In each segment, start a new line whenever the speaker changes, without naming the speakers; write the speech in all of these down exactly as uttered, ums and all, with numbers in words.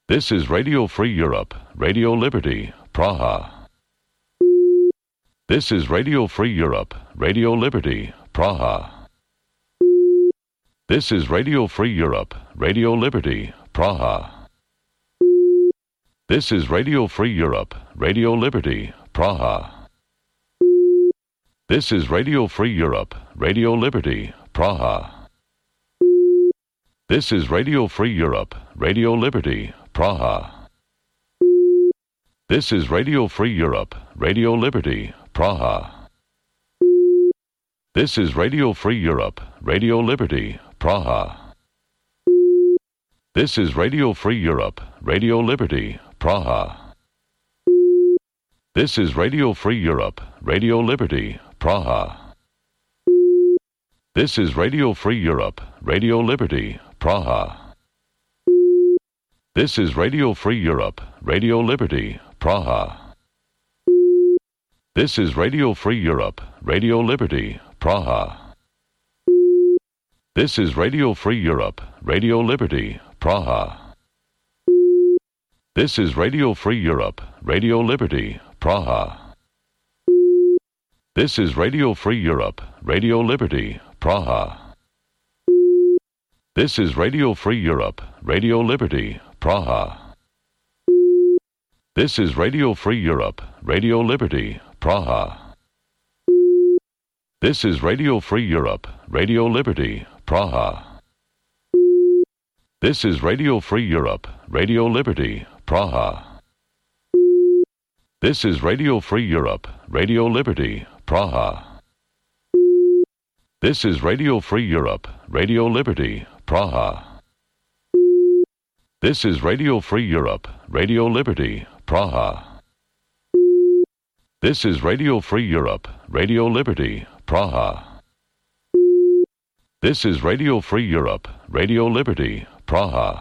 This is Radio Free Europe, Radio Liberty, Praha. This is Radio Free Europe, Radio Liberty, Praha. This is Radio Free Europe, Radio Liberty, Praha. This is Radio Free Europe, Radio Liberty, Praha. This is Radio Free Europe, Radio Liberty, Praha. This is Radio Free Europe, Radio Liberty, Praha. This is Radio Free Europe, Radio Liberty, Praha. This is Radio Free Europe, Radio Liberty, Praha. This is Radio Free Europe, Radio Liberty, Praha. This is Radio Free Europe, Radio Liberty, Praha. This is Radio Free Europe, Radio Liberty, Praha. This is Radio Free Europe, Radio Liberty, Praha. This is Radio Free Europe, Radio Liberty, Praha. This is Radio Free Europe, Radio Liberty, Praha. This is Radio Free Europe, Radio Liberty, Praha. This is Radio Free Europe, Radio Liberty, Praha. This is Radio Free Europe, Radio Liberty, Praha. This is Radio Free Europe, Radio Liberty, Praha. This is Radio Free Europe, Radio Liberty, Praha. This is Radio Free Europe, Radio Liberty, Praha. This is Radio Free Europe, Radio Liberty, Praha. This is Radio Free Europe, Radio Liberty, Praha. This is Radio Free Europe, Radio Liberty, Praha. This is Radio Free Europe, Radio Liberty, Praha. This is Radio Free Europe, Radio Liberty, Praha.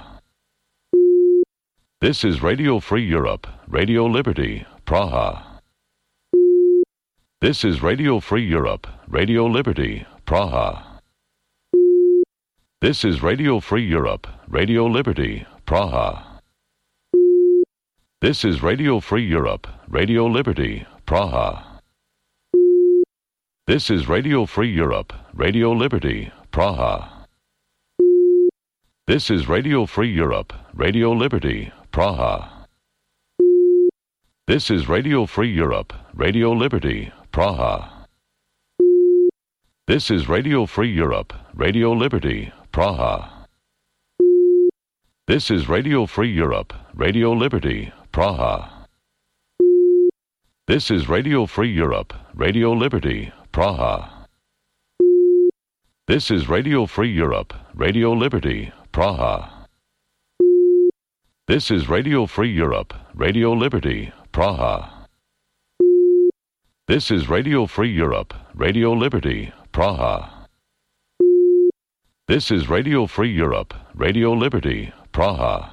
This is Radio Free Europe, Radio Liberty, Praha. This is Radio Free Europe, Radio Liberty, Praha. This is Radio Free Europe, Radio Liberty, Praha. This is Radio Free Europe, Radio Liberty, Praha. This is Radio Free Europe, Radio Liberty, Praha. This is Radio Free Europe, Radio Liberty, Praha. This is Radio Free Europe, Radio Liberty, Praha. This is Radio Free Europe, Radio Liberty, Praha. This is Radio Free Europe, Radio Liberty, Praha. This is Radio Free Europe, Radio Liberty, Praha. This is Radio Free Europe, Radio Liberty, Praha. This is Radio Free Europe, Radio Liberty, Praha. This is Radio Free Europe, Radio Liberty, Praha. This is Radio Free Europe, Radio Liberty, Praha.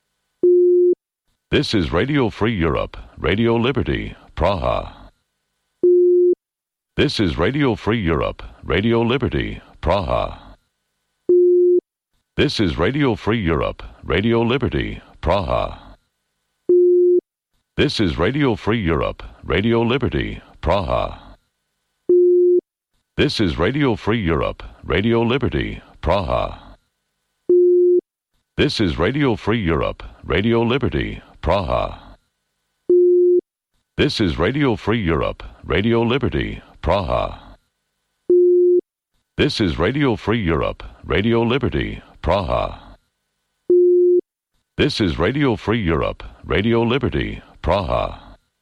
This is Radio Free Europe, Radio Liberty, Praha. This is Radio Free Europe, Radio Liberty, Praha. This is Radio Free Europe, Radio Liberty, Praha. This is Radio Free Europe, Radio Liberty, Praha. This is Radio Free Europe, Radio Liberty, Praha. This is Radio Free Europe, Radio Liberty, Praha. This is Radio Free Europe, Radio Liberty, Praha. This is Radio Free Europe, Radio Liberty, Praha. This is Radio Free Europe, Radio Liberty, Praha.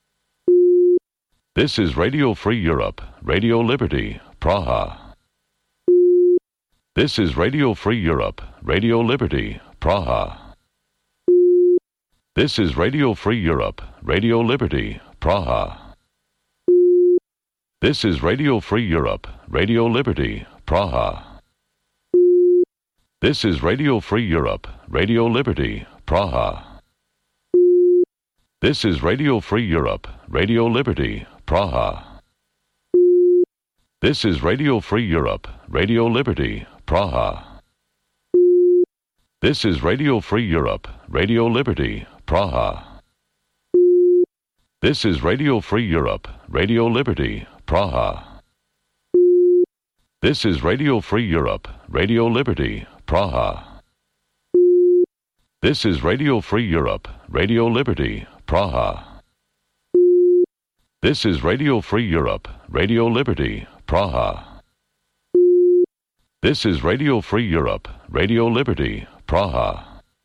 This is Radio Free Europe, Radio Liberty, Praha. This is Radio Free Europe, Radio Liberty, Praha. This is Radio Free Europe, Radio Liberty, Praha. This is Radio Free Europe, Radio Liberty, Praha. This is Radio Free Europe, Radio Liberty, Praha. This is Radio Free Europe, Radio Liberty, Praha. This is Radio Free Europe, Radio Liberty, Praha. This is Radio Free Europe, Radio Liberty, Praha. This is Radio Free Europe, Radio Liberty, Praha. This is Radio Free Europe, Radio Liberty, Praha. This is Radio Free Europe, Radio Liberty, Praha. This is Radio Free Europe, Radio Liberty, Praha. This is Radio Free Europe, Radio Liberty, Praha.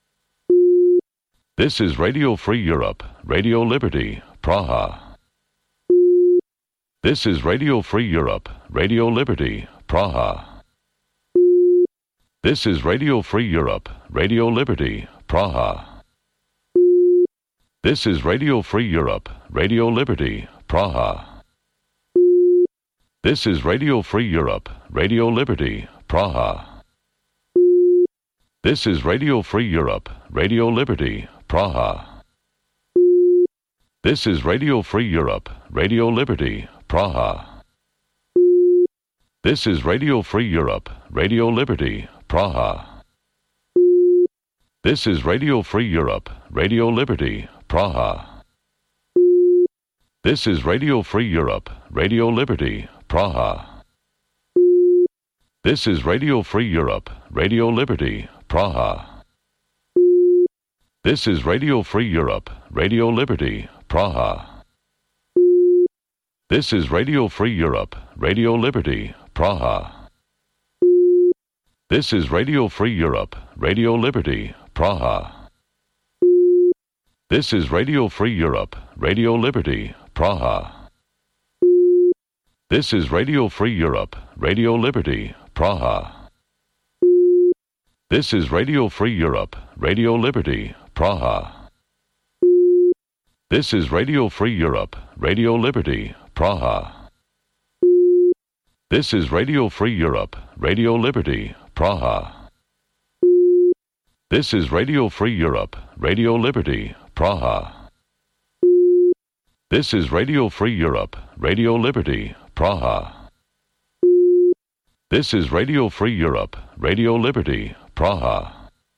This is Radio Free Europe, Radio Liberty, Praha. This is Radio Free Europe, Radio Liberty, Praha. This is Radio Free Europe, Radio Liberty, Praha. This is Radio Free Europe, Radio Liberty, Praha. This is Radio Free Europe, Radio Liberty, Praha. This is Radio Free Europe, Radio Liberty, Praha. This is Radio Free Europe, Radio Liberty, Praha. This is Radio Free Europe, Radio Liberty, Praha. This is Radio Free Europe, Radio Liberty, Praha. This is Radio Free Europe, Radio Liberty, Praha. This is Radio Free Europe, Radio Liberty, Praha. This is Radio Free Europe, Radio Liberty, Praha. This is Radio Free Europe, Radio Liberty, Praha. This is Radio Free Europe, Radio Liberty, Praha. This is Radio Free Europe, Radio Liberty, Praha. This is Radio Free Europe, Radio Liberty, Praha. This is Radio Free Europe, Radio Liberty, Praha. This is Radio Free Europe, Radio Liberty, Praha. This is Radio Free Europe, Radio Liberty, Praha. This is Radio Free Europe, Radio Liberty, Praha. This is Radio Free Europe, Radio Liberty, Praha. This is Radio Free Europe, Radio Liberty, Praha.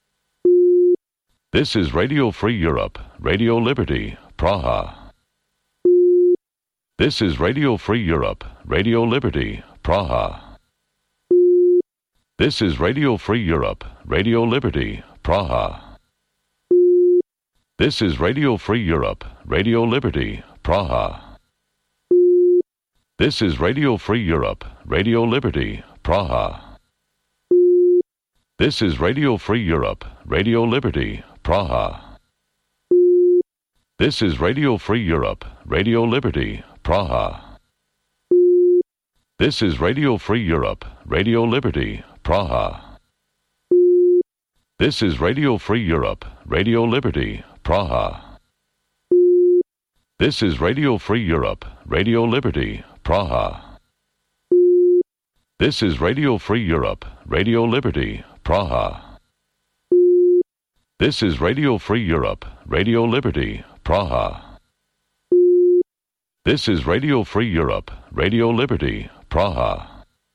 This is Radio Free Europe, Radio Liberty, Praha. This is Radio Free Europe, Radio Liberty, Praha. This is Radio Free Europe, Radio Liberty, Praha. This is Radio Free Europe, Radio Liberty, Praha. This is Radio Free Europe, Radio Liberty, Praha. This is Radio Free Europe, Radio Liberty, Praha. This is Radio Free Europe, Radio Liberty, Praha. This is Radio Free Europe, Radio Liberty, Praha. This is Radio Free Europe, Radio Liberty, Praha. This is Radio Free Europe, Radio Liberty, Praha. This is Radio Free Europe, Radio Liberty, Praha. This is Radio Free Europe, Radio Liberty, Praha. This is Radio Free Europe, Radio Liberty, Praha.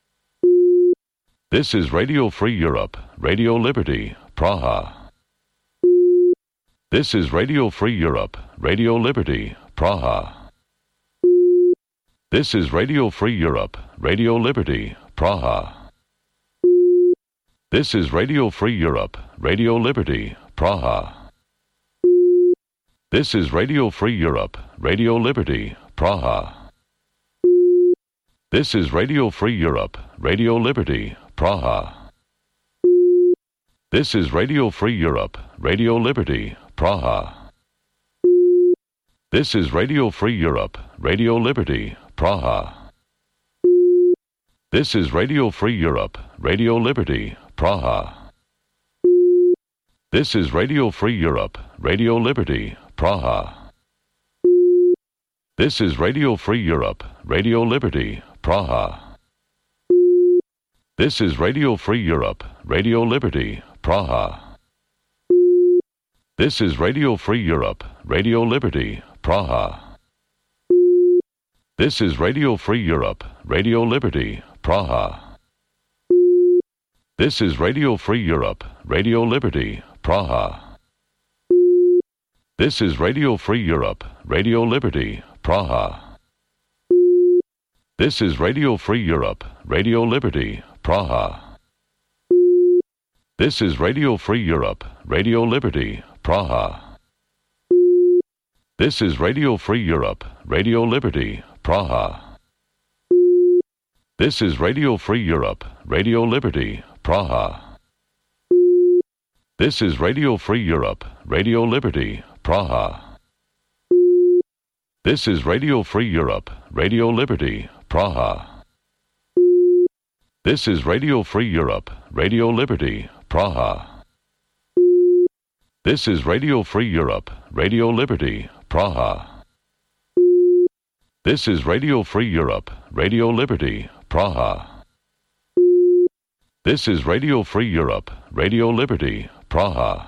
This is Radio Free Europe, Radio Liberty, Praha. This is Radio Free Europe, Radio Liberty, Praha. This is Radio Free Europe, Radio Liberty, Praha. This is Radio Free Europe, Radio Liberty, Praha. This is Radio Free Europe, Radio Liberty, Praha. This is Radio Free Europe, Radio Liberty, Praha. This is Radio Free Europe, Radio Liberty, Praha. This is Radio Free Europe, Radio Liberty, Praha. This is Radio Free Europe, Radio Liberty, Praha. This is Radio Free Europe, Radio Liberty, Praha. This is Radio Free Europe, Radio Liberty, Praha. This is Radio Free Europe, Radio Liberty, Praha. This is Radio Free Europe, Radio Liberty, Praha. This is Radio Free Europe, Radio Liberty, Praha. This is Radio Free Europe, Radio Liberty, Praha. This is Radio Free Europe, Radio Liberty, Praha. This is Radio Free Europe, Radio Liberty, Praha. This is Radio Free Europe, Radio Liberty, Praha. This is Radio Free Europe, Radio Liberty, Praha. This is Radio Free Europe, Radio Liberty, Praha. This is Radio Free Europe, Radio Liberty, Praha. This is Radio Free Europe, Radio Liberty, Praha. This is Radio Free Europe, Radio Liberty, Praha. This is Radio Free Europe, Radio Liberty, Praha. This is Radio Free Europe, Radio Liberty, Praha. This is Radio Free Europe, Radio Liberty, Praha.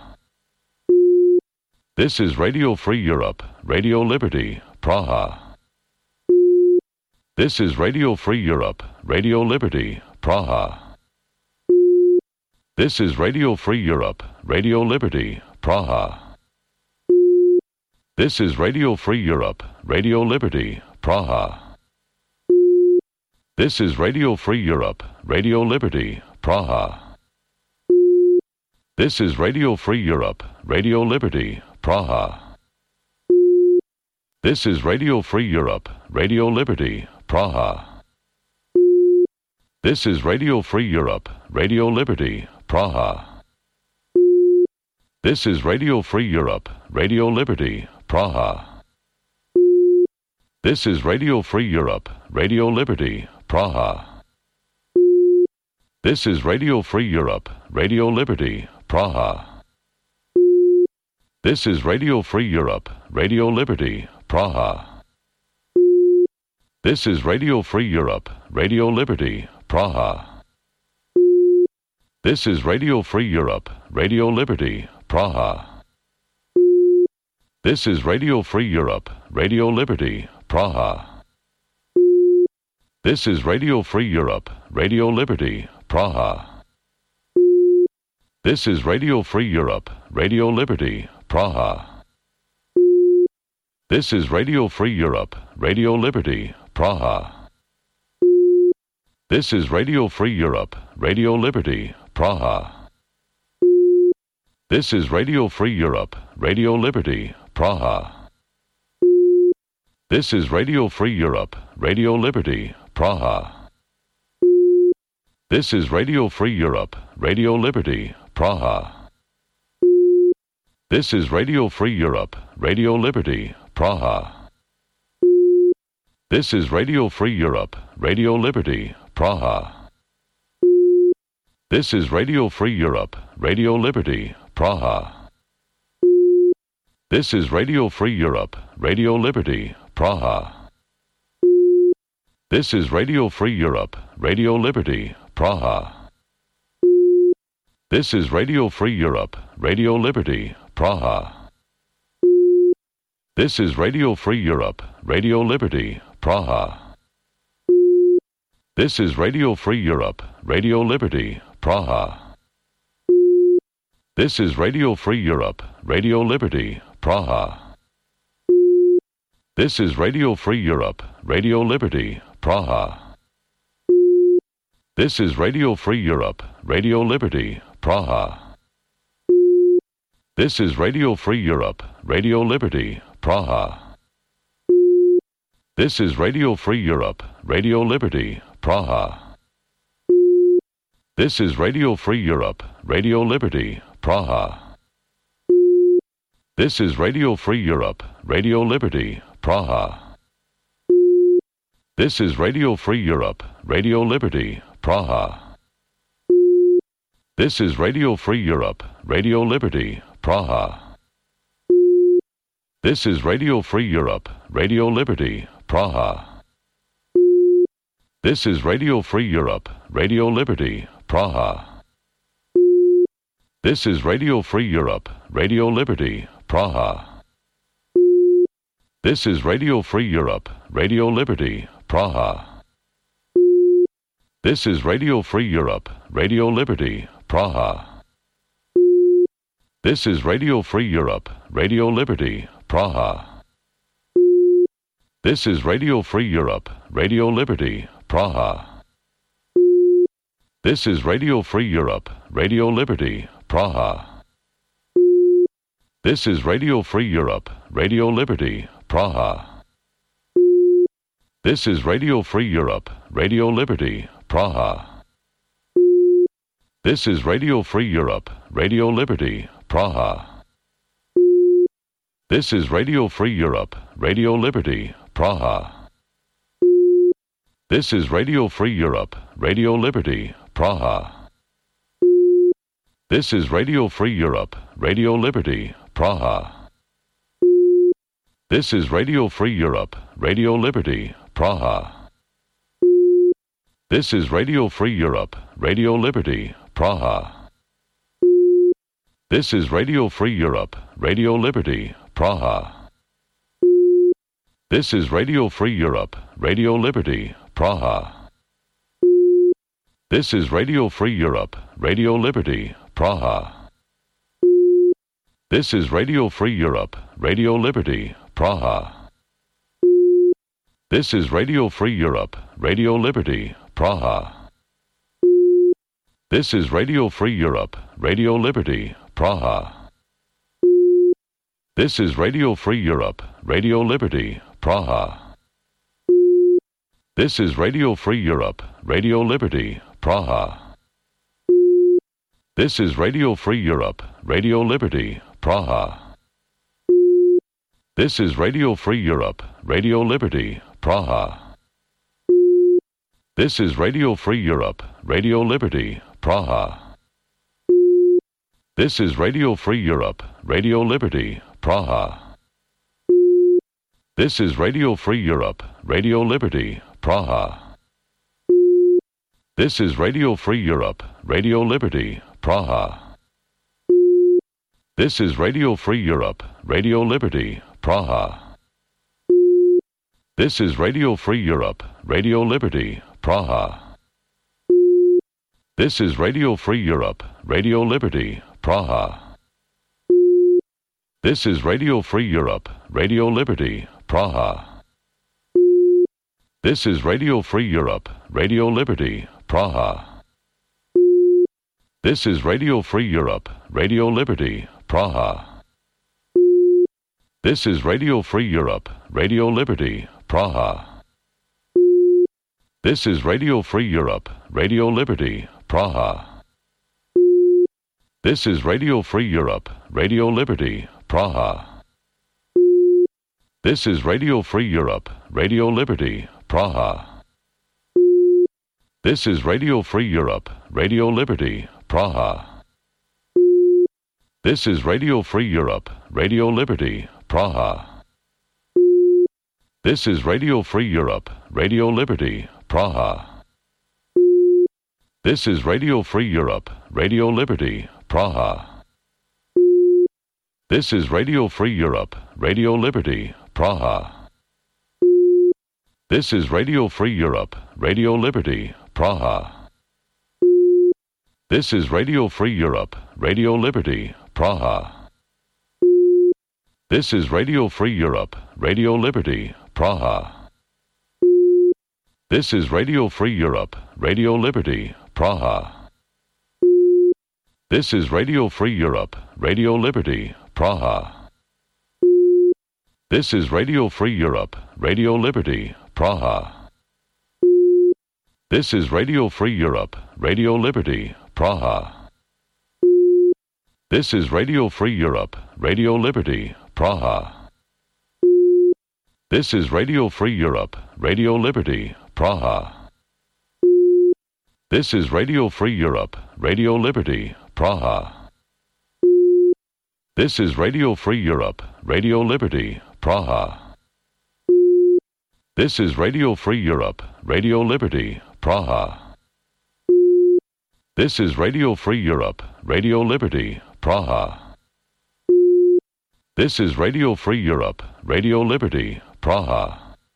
This is Radio Free Europe, Radio Liberty, Praha. This is Radio Free Europe, Radio Liberty, Praha. This is Radio Free Europe, Radio Liberty, Praha. This is Radio Free Europe, Radio Liberty, Praha. This is Radio Free Europe, Radio Liberty, Praha. This is Radio Free Europe, Radio Liberty, Praha. This is Radio Free Europe, Radio Liberty, Praha. This is Radio Free Europe, Radio Liberty, Praha. This is Radio Free Europe, Radio Liberty, Praha. This is Radio Free Europe, Radio Liberty, Praha. This is Radio Free Europe, Radio Liberty, Praha. This is Radio Free Europe, Radio Liberty, Praha. This is Radio Free Europe, Radio Liberty, Praha. This is Radio Free Europe, Radio Liberty, Praha. This is Radio Free Europe, Radio Liberty, Praha. This is Radio Free Europe, Radio Liberty, Praha. This is Radio Free Europe, Radio Liberty, Praha. This is Radio Free Europe, Radio Liberty, Praha. This is Radio Free Europe, Radio Liberty, Praha. This is Radio Free Europe, Radio Liberty, Praha. This is Radio Free Europe, Radio Liberty, Praha. This is Radio Free Europe, Radio Liberty, Praha. This is Radio Free Europe, Radio Liberty, Praha. This is Radio Free Europe, Radio Liberty, Praha. This is Radio Free Europe, Radio Liberty, Praha. This is Radio Free Europe, Radio Liberty, Praha. This is Radio Free Europe, Radio Liberty, Praha. This is Radio Free Europe, Radio Liberty, Praha. This is Radio Free Europe, Radio Liberty, Praha. This is Radio Free Europe, Radio Liberty, Praha. This is Radio Free Europe, Radio Liberty, Praha. This is Radio Free Europe, Radio Liberty, Praha. This is Radio Free Europe, Radio Liberty, Praha. This is Radio Free Europe, Radio Liberty, Praha. This is Radio Free Europe, Radio Liberty, Praha. This is Radio Free Europe, Radio Liberty, Praha. This is Radio Free Europe, Radio Liberty, Praha. This is Radio Free Europe, Radio Liberty, Praha. This is Radio Free Europe, Radio Liberty, Praha. This is Radio Free Europe, Radio Liberty, Praha. This is Radio Free Europe, Radio Liberty, Praha. This is Radio Free Europe, Radio Liberty, Praha. This is Radio Free Europe, Radio Liberty, Praha. This is Radio Free Europe, Radio Liberty, Praha. This is Radio Free Europe, Radio Liberty, Praha. This is Radio Free Europe, Radio Liberty, Praha. This is Radio Free Europe, Radio Liberty, Praha. This is Radio Free Europe, Radio Liberty, Praha. This is Radio Free Europe, Radio Liberty, Praha. This is Radio Free Europe, Radio Liberty, Praha. This is Radio Free Europe, Radio Liberty, Praha. This is Radio Free Europe, Radio Liberty, Praha. This is Radio Free Europe, Radio Liberty, Praha. This is Radio Free Europe, Radio Liberty, Praha. This is Radio Free Europe, Radio Liberty, Praha. This is Radio Free Europe, Radio Liberty, Praha. This is Radio Free Europe, Radio Liberty, Praha. This is Radio Free Europe, Radio Liberty, Praha. This is Radio Free Europe, Radio Liberty, Praha. This is Radio Free Europe, Radio Liberty, Praha. This is Radio Free Europe, Radio Liberty, Praha. This is Radio Free Europe, Radio Liberty, Praha. This is Radio Free Europe, Radio Liberty, Praha. This is Radio Free Europe, Radio Liberty, Praha. This is Radio Free Europe, Radio Liberty, Praha. This is Radio Free Europe, Radio Liberty, Praha. This is Radio Free Europe, Radio Liberty, Praha. This is Radio Free Europe, Radio Liberty, Praha. This is Radio Free Europe, Radio Liberty, Praha. This is Radio Free Europe, Radio Liberty, Praha. This is Radio Free Europe, Radio Liberty, Praha. This is Radio Free Europe, Radio Liberty, Praha. This is Radio Free Europe, Radio Liberty, Praha. This is Radio Free Europe, Radio Liberty, Praha. This is Radio Free Europe, Radio Liberty, Praha. This is Radio Free Europe, Radio Liberty, Praha. This is Radio Free Europe, Radio Liberty, Praha. This is Radio Free Europe, Radio Liberty, Praha. This is Radio Free Europe, Radio Liberty, Praha. This is Radio Free Europe, Radio Liberty, Praha. This is Radio Free Europe, Radio Liberty, Praha. This is Radio Free Europe, Radio Liberty, Praha. This is Radio Free Europe, Radio Liberty, Praha. This is Radio Free Europe, Radio Liberty, Praha. This is Radio Free Europe, Radio Liberty, Praha. This is Radio Free Europe, Radio Liberty, Praha. This is Radio Free Europe, Radio Liberty, Praha. This is Radio Free Europe, Radio Liberty, Praha. This is Radio Free Europe, Radio Liberty, Praha. This is Radio Free Europe, Radio Liberty, Praha. This is Radio Free Europe, Radio Liberty, Praha. This is Radio Free Europe, Radio Liberty, Praha. This is Radio Free Europe, Radio Liberty, Praha. This is Radio Free Europe, Radio Liberty, Praha. This is Radio Free Europe, Radio Liberty, Praha. This is Radio Free Europe, Radio Liberty, Praha. This is Radio Free Europe, Radio Liberty, Praha. This is Radio Free Europe, Radio Liberty, Praha.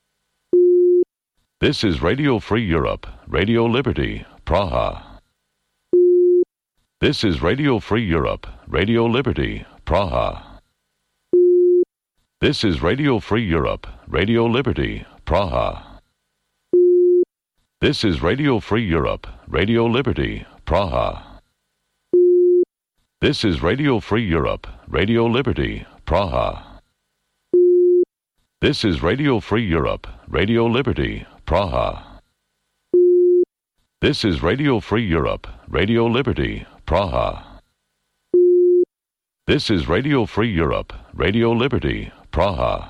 This is Radio Free Europe, Radio Liberty, Praha. This is Radio Free Europe, Radio Liberty, Praha. This is Radio Free Europe, Radio Liberty, Praha. This is Radio Free Europe, Radio Liberty, Praha. This is Radio Free Europe, Radio Liberty, Praha. This is Radio Free Europe, Radio Liberty, Praha. This is Radio Free Europe, Radio Liberty, Praha. This is Radio Free Europe, Radio Liberty, Praha.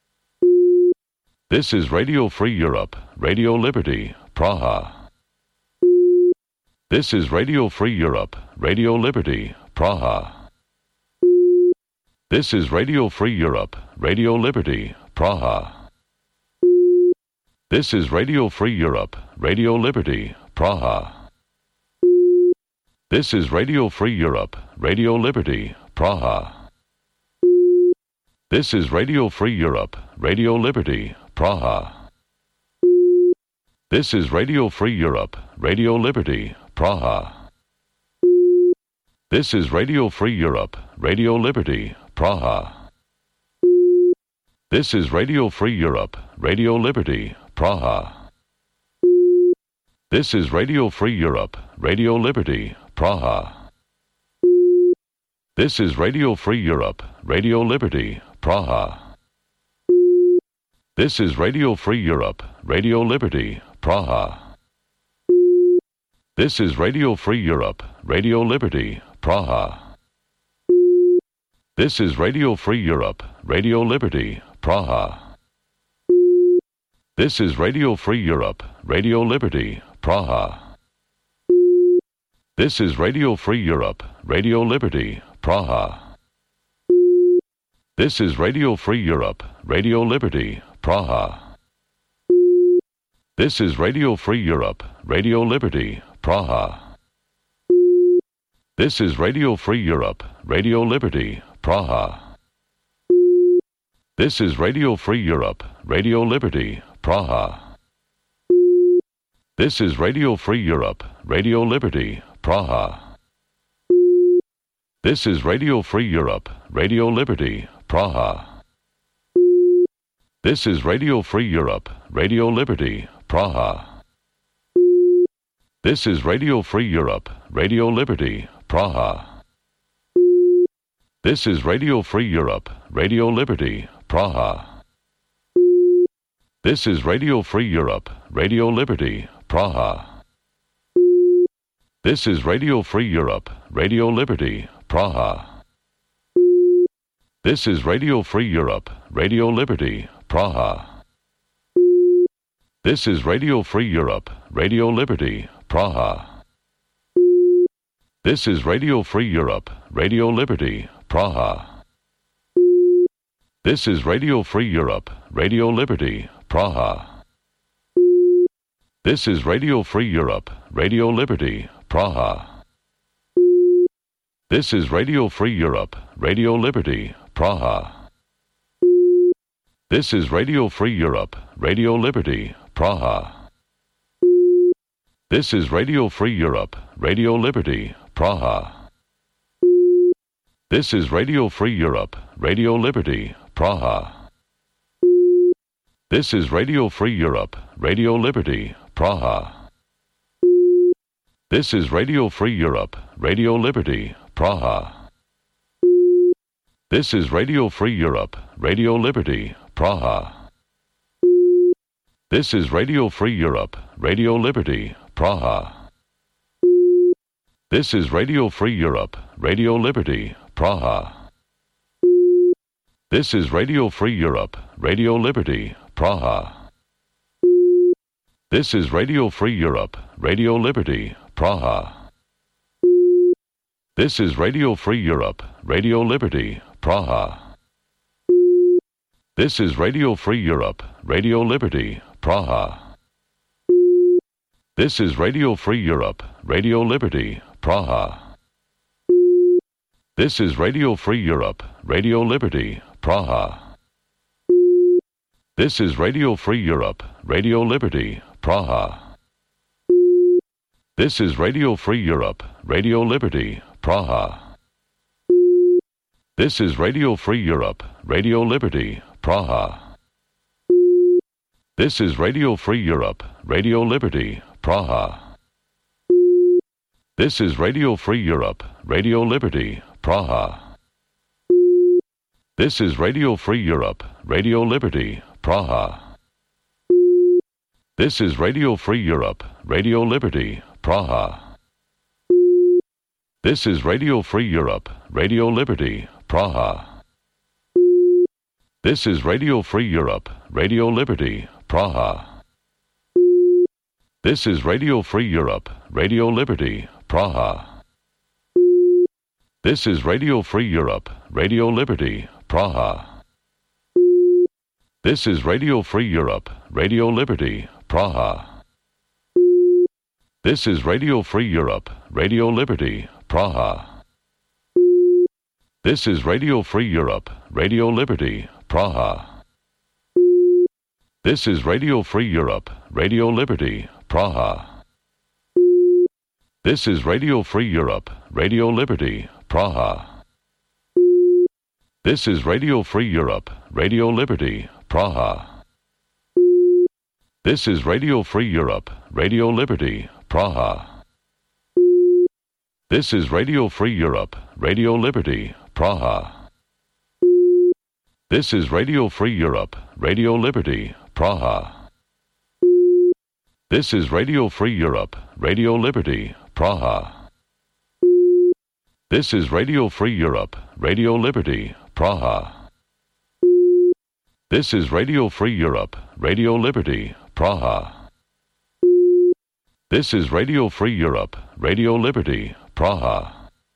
This is Radio Free Europe, Radio Liberty, Praha. This is Radio Free Europe, Radio Liberty, Praha. This is Radio Free Europe, Radio Liberty, Praha. This is Radio Free Europe, Radio Liberty, Praha. This is Radio Free Europe, Radio Liberty, Praha. This is Radio Free Europe, Radio Liberty, Praha. This is Radio Free Europe, Radio Liberty, Praha. This is Radio Free Europe, Radio Liberty, Praha. This is Radio Free Europe, Radio Liberty, Praha. This is Radio Free Europe, Radio Liberty, Praha. This is Radio Free Europe, Radio Liberty, Praha. This is Radio Free Europe, Radio Liberty, Praha. This is Radio Free Europe, Radio Liberty, Praha. This is Radio Free Europe, Radio Liberty, Praha. This is Radio Free Europe, Radio Liberty, Praha. This is Radio Free Europe, Radio Liberty, Praha. This is Radio Free Europe, Radio Liberty, Praha. This is Radio Free Europe, Radio Liberty, Praha. This is Radio Free Europe, Radio Liberty, Praha. This is Radio Free Europe, Radio Liberty, Praha. This is Radio Free Europe, Radio Liberty, Praha. This is Radio Free Europe, Radio Liberty, Praha. This is Radio Free Europe, Radio Liberty, Praha. This is Radio Free Europe, Radio Liberty, Praha. This is Radio Free Europe, Radio Liberty, Praha. This is Radio Free Europe, Radio Liberty, Praha. This is Radio Free Europe, Radio Liberty, Praha. This is Radio Free Europe, Radio Liberty, Praha. This is Radio Free Europe, Radio Liberty, Praha. This is Radio Free Europe, Radio Liberty, Praha. This is Radio Free Europe, Radio Liberty, Praha. This is Radio Free Europe, Radio Liberty, Praha. This is Radio Free Europe, Radio Liberty, Praha. This is Radio Free Europe, Radio Liberty, Praha. This is Radio Free Europe, Radio Liberty, Praha. This is Radio Free Europe, Radio Liberty, Praha. This is Radio Free Europe, Radio Liberty, Praha. This is Radio Free Europe, Radio Liberty, Praha. This is Radio Free Europe, Radio Liberty, Praha. This is Radio Free Europe, Radio Liberty, Praha. This is Radio Free Europe, Radio Liberty, Praha. This is Radio Free Europe, Radio Liberty, Praha. This is Radio Free Europe, Radio Liberty, Praha. This is Radio Free Europe, Radio Liberty, Praha. This is Radio Free Europe, Radio Liberty, Praha. This is Radio Free Europe, Radio Liberty, Praha. This is Radio Free Europe, Radio Liberty, Praha. This is Radio Free Europe, Radio Liberty, Praha. This is Radio Free Europe, Radio Liberty, Praha. This is Radio Free Europe, Radio Liberty, Praha. This is Radio Free Europe, Radio Liberty, Praha. This is Radio Free Europe, Radio Liberty, Praha. This is Radio Free Europe, Radio Liberty, Praha. This is Radio Free Europe, Radio Liberty, Praha. This is Radio Free Europe, Radio Liberty, Praha. This is Radio Free Europe, Radio Liberty, Praha. This is Radio Free Europe, Radio Liberty, Praha. This is Radio Free Europe, Radio Liberty, Praha. This is Radio Free Europe, Radio Liberty, Praha. This is Radio Free Europe, Radio Liberty, Praha. This is Radio Free Europe, Radio Liberty, Praha. This is Radio Free Europe, Radio Liberty, Praha. This is Radio Free Europe, Radio Liberty, Praha. This is Radio Free Europe, Radio Liberty, Praha. This is Radio Free Europe, Radio Liberty, Praha. This is Radio Free Europe, Radio Liberty, Praha. This is Radio Free Europe, Radio Liberty, Praha. This is Radio Free Europe, Radio Liberty, Praha. This is Radio Free Europe, Radio Liberty, Praha. This is Radio Free Europe, Radio Liberty, Praha. This is Radio Free Europe, Radio Liberty, Praha.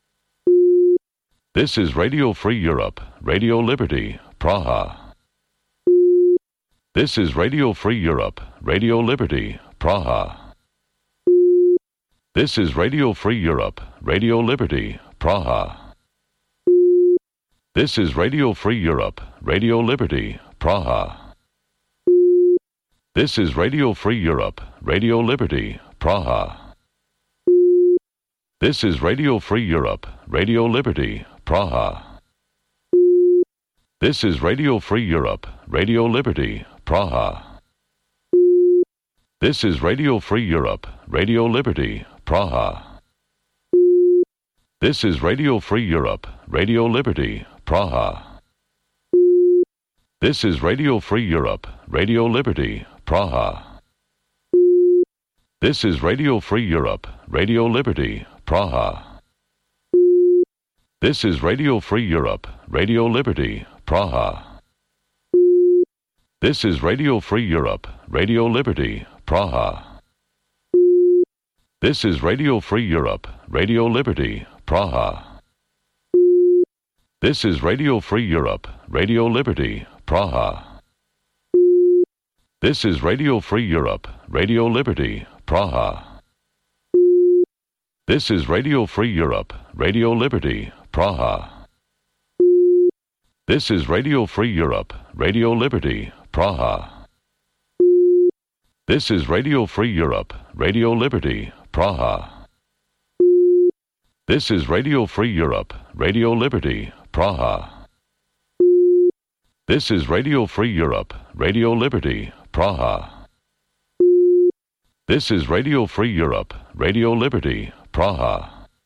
This is Radio Free Europe, Radio Liberty, Praha. This is Radio Free Europe, Radio Liberty, Praha. This is Radio Free Europe, Radio Liberty, Praha. This is Radio Free Europe, Radio Liberty, Praha. This is Radio Free Europe, Radio Liberty, Praha. This is Radio Free Europe, Radio Liberty, Praha. This is Radio Free Europe, Radio Liberty, Praha. This is Radio Free Europe, Radio Liberty, Praha. This is Radio Free Europe, Radio Liberty, Praha. This is Radio Free Europe, Radio Liberty, Praha. This is Radio Free Europe, Radio Liberty, Praha. This is Radio Free Europe, Radio Liberty, Praha. This is Radio Free Europe, Radio Liberty, Praha. This is Radio Free Europe, Radio Liberty, Praha. This is Radio Free Europe, Radio Liberty, Praha. This is Radio Free Europe, Radio Liberty, Praha. This is Radio Free Europe, Radio Liberty, Praha. This is Radio Free Europe, Radio Liberty, Praha. This is Radio Free Europe, Radio Liberty, Praha. This is Radio Free Europe, Radio Liberty, Praha. This is Radio Free Europe, Radio Liberty, Praha. This is Radio Free Europe, Radio Liberty, Praha.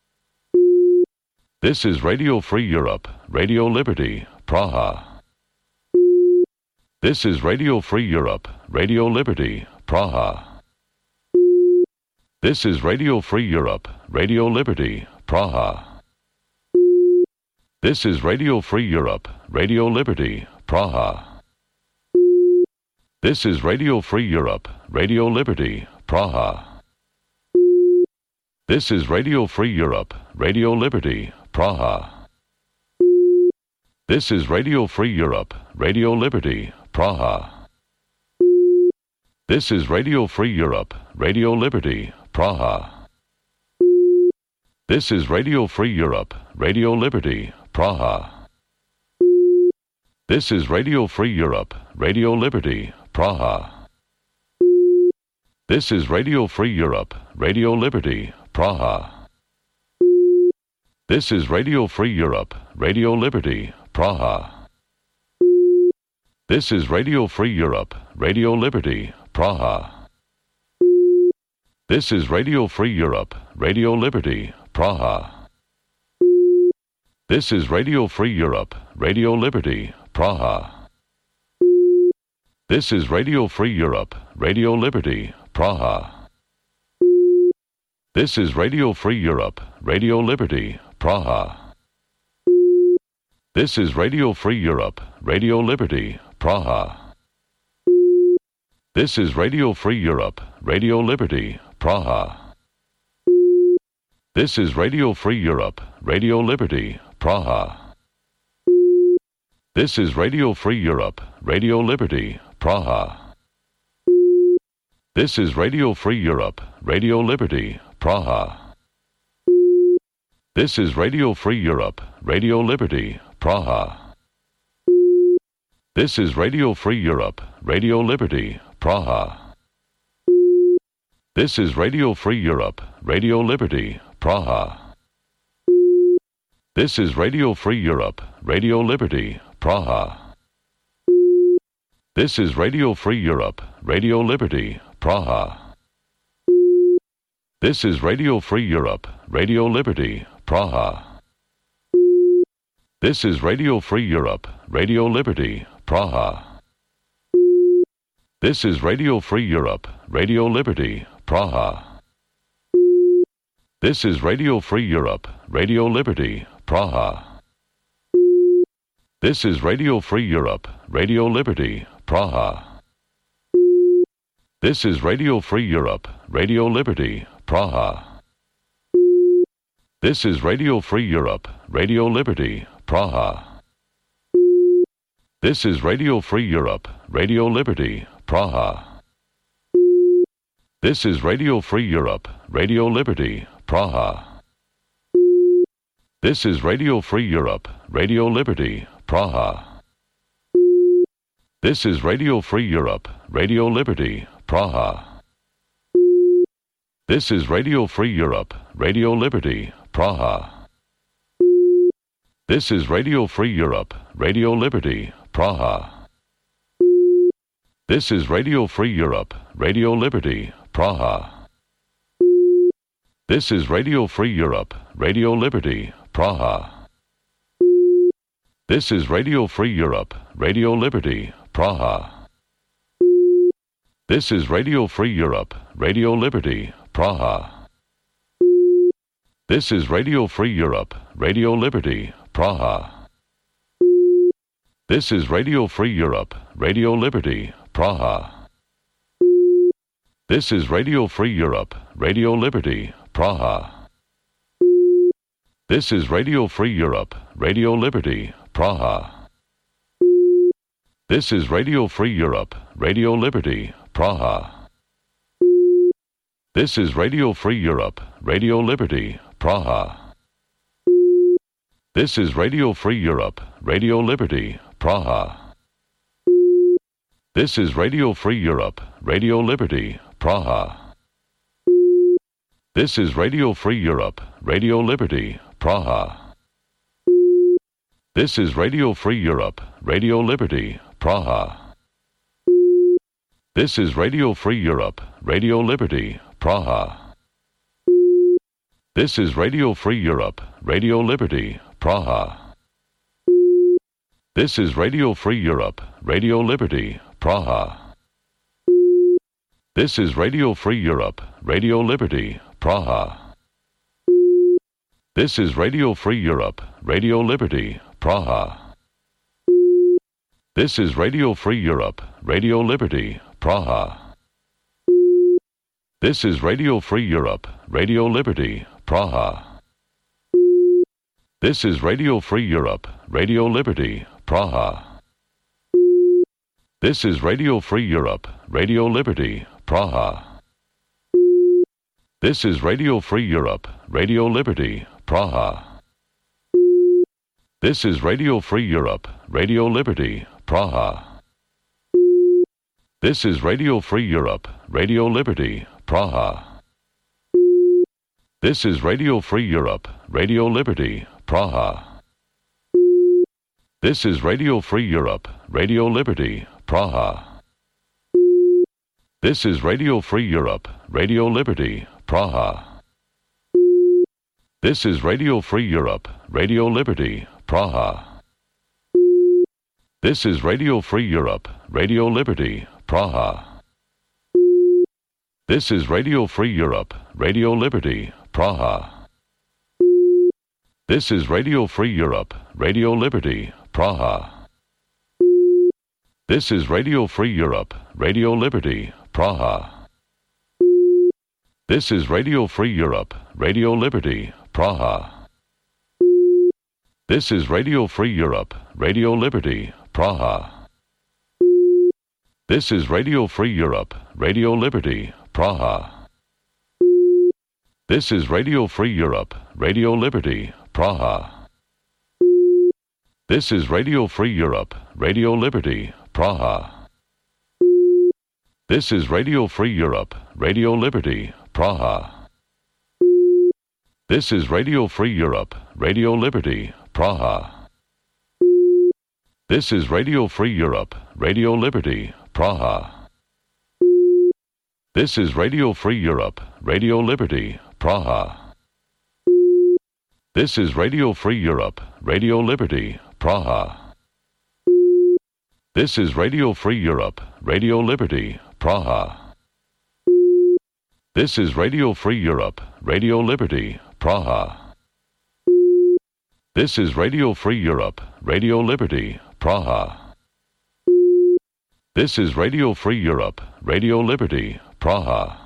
This is Radio Free Europe, Radio Liberty, Praha. This is Radio Free Europe, Radio Liberty, Praha. This is Radio Free Europe, Radio Liberty, Praha. This is Radio Free Europe, Radio Liberty, Praha. This is Radio Free Europe, Radio Liberty, Praha. This is Radio Free Europe, Radio Liberty, Praha. This is Radio Free Europe, Radio Liberty, Praha. This is Radio Free Europe, Radio Liberty, Praha. This is Radio Free Europe, Radio Liberty, Praha. This is Radio Free Europe, Radio Liberty, Praha. This is Radio Free Europe, Radio Liberty, Praha. This is Radio Free Europe, Radio Liberty, Praha. This is Radio Free Europe, Radio Liberty, Praha. This is Radio Free Europe, Radio Liberty, Praha. This is Radio Free Europe, Radio Liberty, Praha. This is Radio Free Europe, Radio Liberty, Praha. This is Radio Free Europe, Radio Liberty, Praha. This is Radio Free Europe, Radio Liberty, Praha. This is Radio Free Europe, Radio Liberty, Praha. This is Radio Free Europe, Radio Liberty, Praha. This is Radio Free Europe, Radio Liberty, Praha. This is Radio Free Europe, Radio Liberty, Praha. This is Radio Free Europe, Radio Liberty, Praha. This is Radio Free Europe, Radio Liberty, Praha. This is Radio Free Europe, Radio Liberty, Praha. This is Radio Free Europe, Radio Liberty, Praha. This is Radio Free Europe, Radio Liberty, Praha. This is Radio Free Europe, Radio Liberty, Praha. This is Radio Free Europe, Radio Liberty, Praha. This is Radio Free Europe, Radio Liberty, Praha. This is Radio Free Europe, Radio Liberty, Praha. This is Radio Free Europe, Radio Liberty, Praha. This is Radio Free Europe, Radio Liberty, Praha. This is Radio Free Europe, Radio Liberty, Praha. This is Radio Free Europe, Radio Liberty, Praha. This is Radio Free Europe, Radio Liberty, Praha. This is Radio Free Europe, Radio Liberty, Praha. This is Radio Free Europe, Radio Liberty, Praha. This is Radio Free Europe, Radio Liberty, Praha. This is Radio Free Europe, Radio Liberty, Praha. This is Radio Free Europe, Radio Liberty, Praha. This is Radio Free Europe, Radio Liberty, Praha. This is Radio Free Europe, Radio Liberty, Praha. This is Radio Free Europe, Radio Liberty, Praha. This is Radio Free Europe, Radio Liberty, Praha. This is Radio Free Europe, Radio Liberty, Praha. This is Radio Free Europe, Radio Liberty, Praha. This is Radio Free Europe, Radio Liberty, Praha. This is Radio Free Europe, Radio Liberty, Praha. This is Radio Free Europe, Radio Liberty, Praha. This is Radio Free Europe, Radio Liberty, Praha. This is Radio Free Europe, Radio Liberty, Praha. This is Radio Free Europe, Radio Liberty, Praha. This is Radio Free Europe, Radio Liberty, Praha. This is Radio Free Europe, Radio Liberty, Praha. This is Radio Free Europe, Radio Liberty, Praha. This is Radio Free Europe, Radio Liberty, Praha. This is Radio Free Europe, Radio Liberty, Praha. This is Radio Free Europe, Radio Liberty, Praha. This is Radio Free Europe, Radio Liberty, Praha. This is Radio Free Europe, Radio Liberty, Praha. This is Radio Free Europe, Radio Liberty, Praha. This is Radio Free Europe, Radio Liberty, Praha. This is Radio Free Europe, Radio Liberty, Praha. This is Radio Free Europe, Radio Liberty, Praha. This is Radio Free Europe, Radio Liberty, Praha. This is Radio Free Europe, Radio Liberty, Praha. This is Radio Free Europe, Radio Liberty, Praha. This is Radio Free Europe, Radio Liberty, Praha. This is Radio Free Europe, Radio Liberty, Praha. This is Radio Free Europe, Radio Liberty, Praha. This is Radio Free Europe, Radio Liberty, Praha. This is Radio Free Europe, Radio Liberty, Praha. This is Radio Free Europe, Radio Liberty, Praha. This is Radio Free Europe, Radio Liberty, Praha. This is Radio Free Europe, Radio Liberty, Praha. This is Radio Free Europe, Radio Liberty, Praha. This is Radio Free Europe, Radio Liberty, Praha. This is Radio Free Europe, Radio Liberty, Praha. This is Radio Free Europe, Radio Liberty, Praha. This is Radio Free Europe, Radio Liberty, Praha. This is Radio Free Europe, Radio Liberty, Praha. This is Radio Free Europe, Radio Liberty, Praha. This is Radio Free Europe, Radio Liberty, Praha. This is Radio Free Europe, Radio Liberty, Praha. This is Radio Free Europe, Radio Liberty, Praha. This is Radio Free Europe, Radio Liberty, Praha. This is Radio Free Europe, Radio Liberty, Praha.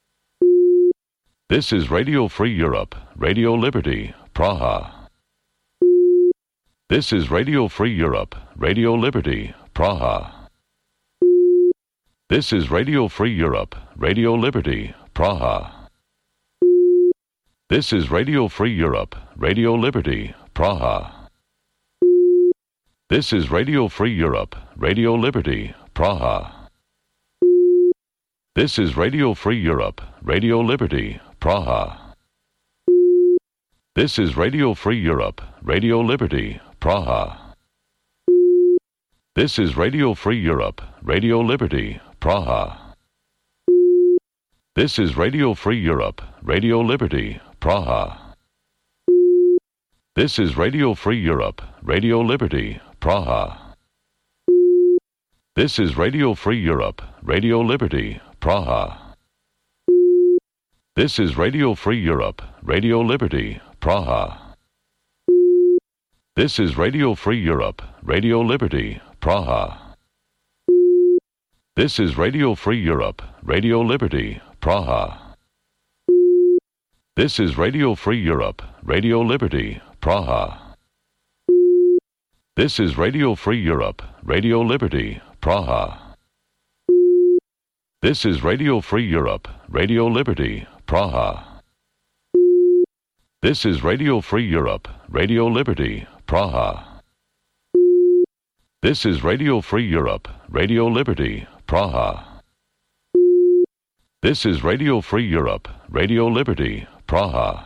This is Radio Free Europe, Radio Liberty, Praha. This is Radio Free Europe, Radio Liberty, Praha. This is Radio Free Europe, Radio Liberty, Praha. This is Radio Free Europe, Radio Liberty, Praha. This is Radio Free Europe, Radio Liberty, Praha. This is Radio Free Europe, Radio Liberty, Praha. This is Radio Free Europe, Radio Liberty, Praha. This is Radio Free Europe, Radio Liberty, Praha. This is Radio Free Europe, Radio Liberty, Praha. This is Radio Free Europe, Radio Liberty, Praha. This is Radio Free Europe, Radio Liberty, Praha. This is Radio Free Europe, Radio Liberty, Praha. This is Radio Free Europe, Radio Liberty, Praha. This is Radio Free Europe, Radio Liberty, Praha. This is Radio Free Europe, Radio Liberty, Praha. This is Radio Free Europe, Radio Liberty, Praha. This is Radio Free Europe, Radio Liberty, Praha. This is Radio Free Europe, Radio Liberty, Praha. This is Radio Free Europe, Radio Liberty, Praha. This is Radio Free Europe, Radio Liberty, Praha.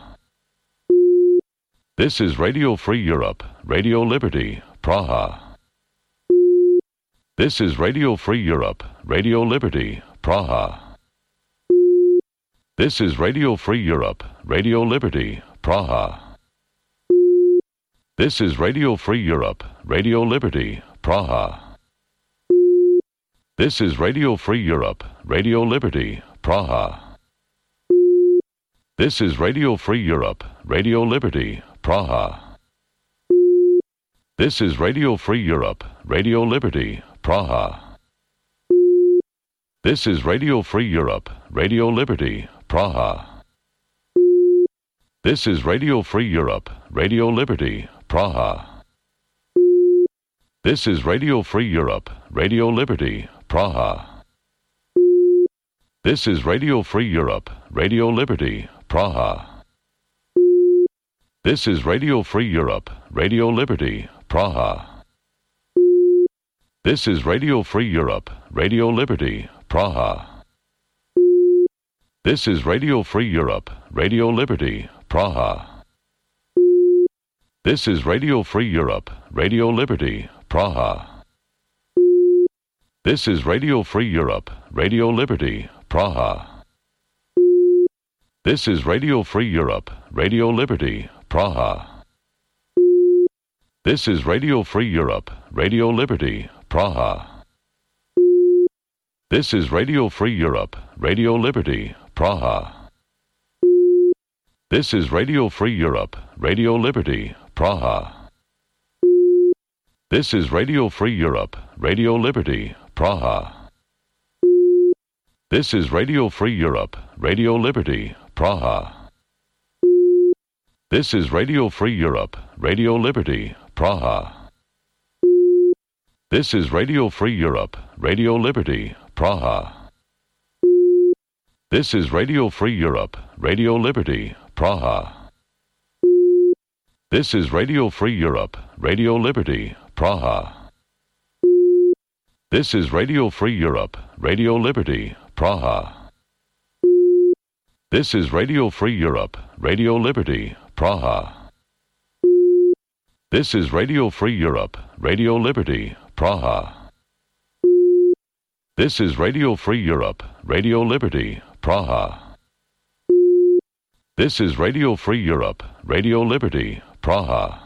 This is Radio Free Europe, Radio Liberty, Praha. This is Radio Free Europe, Radio Liberty, Praha. This is Radio Free Europe, Radio Liberty, Praha. This is Radio Free Europe, Radio Liberty, Praha. This is Radio Free Europe, Radio Liberty, Praha. This is Radio Free Europe, Radio Liberty, Praha. This is Radio Free Europe, Radio Liberty, Praha. This is Radio Free Europe, Radio Liberty, Praha. This is Radio Free Europe, Radio Liberty, Praha. This is Radio Free Europe, Radio Liberty, Praha. This is Radio Free Europe, Radio Liberty, Praha. This is Radio Free Europe, Radio Liberty, Praha. This is Radio Free Europe, Radio Liberty, Praha. This is Radio Free Europe, Radio Liberty, Praha. This is Radio Free Europe, Radio Liberty, Praha. This is Radio Free Europe, Radio Liberty, Praha. This is Radio Free Europe, Radio Liberty, Praha. This is Radio Free Europe, Radio Liberty, Praha. This is Radio Free Europe, Radio Liberty, Praha. This is Radio Free Europe, Radio Liberty, Praha. This is Radio Free Europe, Radio Liberty, Praha. This is Radio Free Europe, Radio Liberty, Praha. This is Radio Free Europe, Radio Liberty, Praha. This is Radio Free Europe, Radio Liberty, Praha. This is Radio Free Europe, Radio Liberty, Praha. This is Radio Free Europe, Radio Liberty, Praha. This is Radio Free Europe, Radio Liberty, Praha. This is Radio Free Europe, Radio Liberty, Praha. This is Radio Free Europe, Radio Liberty, Praha. This is Radio Free Europe, Radio Liberty, Praha. This is Radio Free Europe, Radio Liberty, Praha.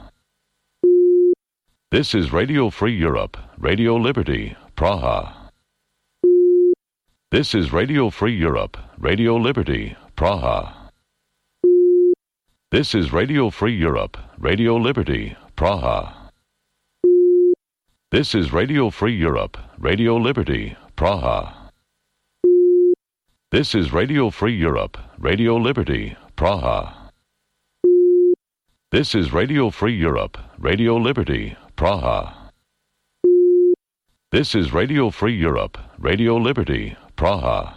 This is Radio Free Europe, Radio Liberty, Praha. This is Radio Free Europe, Radio Liberty, Praha. This is Radio Free Europe, Radio Liberty, Praha. This is Radio Free Europe, Radio Liberty, Praha. This is Radio Free Europe, Radio Liberty, Praha. This is Radio Free Europe, Radio Liberty, Praha. This is Radio Free Europe, Radio Liberty, Praha.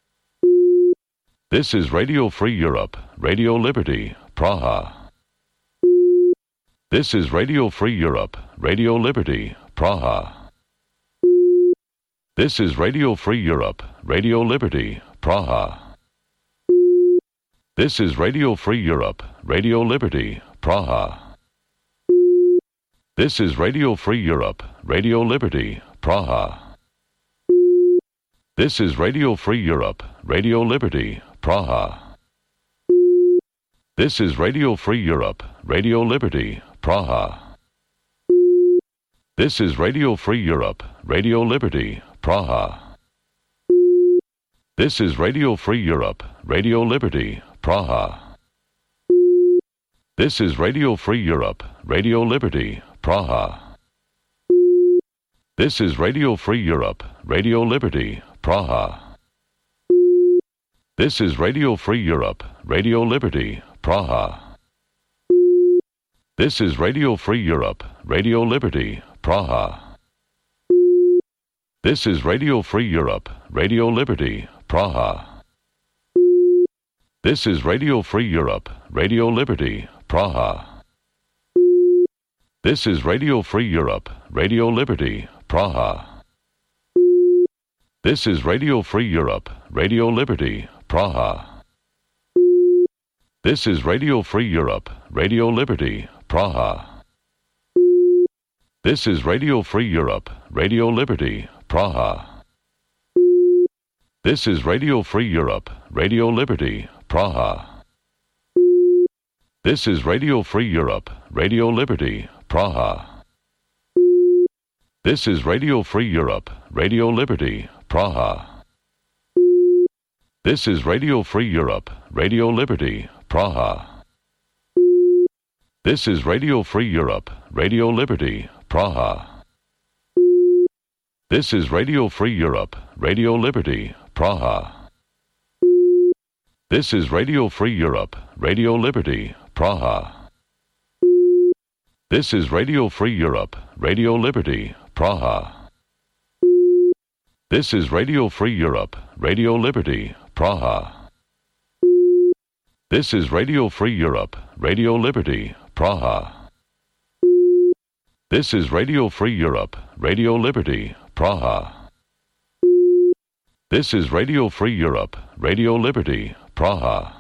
This is Radio Free Europe, Radio Liberty, Praha. This is Radio Free Europe, Radio Liberty, Praha. This is Radio Free Europe, Radio Liberty, Praha. This is Radio Free Europe, Radio Liberty, Praha. This is Radio Free Europe, Radio Liberty, Praha. This is Radio Free Europe, Radio Liberty, Praha. This is Radio Free Europe, Radio Liberty, Praha. This is Radio Free Europe, Radio Liberty, Praha. This is Radio Free Europe, Radio Liberty, Praha. This is Radio Free Europe, Radio Liberty, Praha. This is Radio Free Europe, Radio Liberty, Praha. This is Radio Free Europe, Radio Liberty, Praha. This is Radio Free Europe, Radio Liberty, Praha. This is Radio Free Europe, Radio Liberty, Praha. This is Radio Free Europe, Radio Liberty, Praha. This is Radio Free Europe, Radio Liberty, Praha. This is Radio Free Europe, Radio Liberty, Praha. This is Radio Free Europe, Radio Liberty, Praha. This is Radio Free Europe, Radio Liberty, Praha. This is Radio Free Europe, Radio Liberty, Praha. This is Radio Free Europe, Radio Liberty, Praha. This is Radio Free Europe, Radio Liberty, Praha. This is Radio Free Europe, Radio Liberty, Praha. This is Radio Free Europe, Radio Liberty, Praha. This is Radio Free Europe, Radio Liberty, Praha. This is Radio Free Europe, Radio Liberty, Praha. This is Radio Free Europe, Radio Liberty, Praha. This is Radio Free Europe, Radio Liberty, Praha. This is Radio Free Europe, Radio Liberty, Praha. This is Radio Free Europe, Radio Liberty, Praha. This is Radio Free Europe, Radio Liberty, Praha.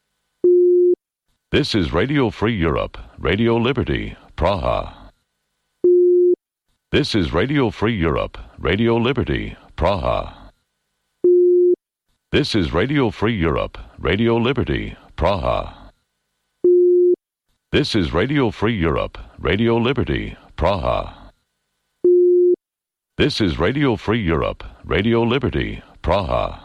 This is Radio Free Europe, Radio Liberty, Praha. This is Radio Free Europe, Radio Liberty, Praha. This is Radio Free Europe, Radio Liberty, Praha. This is Radio Free Europe, Radio Liberty, Praha. This is Radio Free Europe, Radio Liberty, Praha.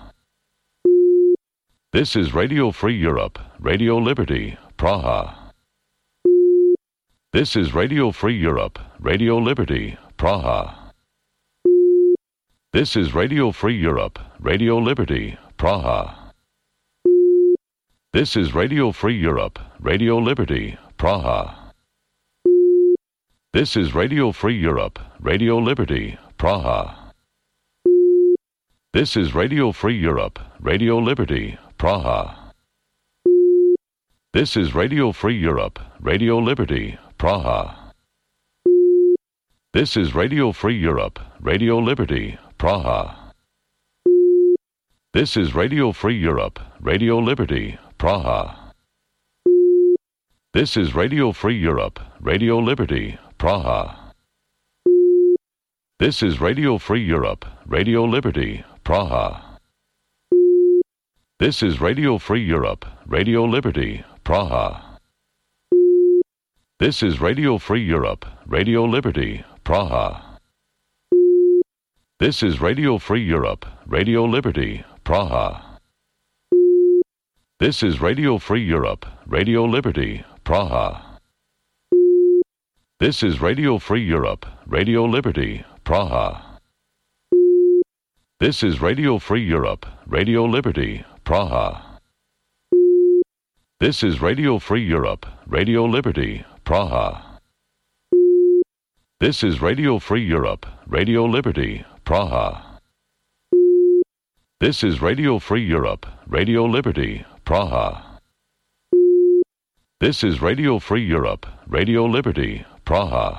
This is Radio Free Europe, Radio Liberty, Praha. This is Radio Free Europe, Radio Liberty, Praha. This is Radio Free Europe, Radio Liberty, Praha. This is Radio Free Europe, Radio Liberty, Praha. This is Radio Free Europe, Radio Liberty, Praha. This is Radio Free Europe, Radio Liberty, Praha. This is Radio Free Europe, Radio Liberty, Praha. This is Radio Free Europe, Radio Liberty, Praha. This is Radio Free Europe, Radio Liberty, Praha. This is Radio Free Europe, Radio Liberty, Praha. This is Radio Free Europe, Radio Liberty, Praha. This is Radio Free Europe, Radio Liberty, Praha. This is Radio Free Europe, Radio Liberty, Praha. This is Radio Free Europe, Radio Liberty, Praha. This is Radio Free Europe, Radio Liberty, Praha. This is Radio Free Europe, Radio Liberty, Praha. This is Radio Free Europe, Radio Liberty, Praha. This is Radio Free Europe, Radio Liberty, Praha. This is Radio Free Europe, Radio Liberty, Praha. This is Radio Free Europe, Radio Liberty, Praha. This is Radio Free Europe, Radio Liberty, Praha.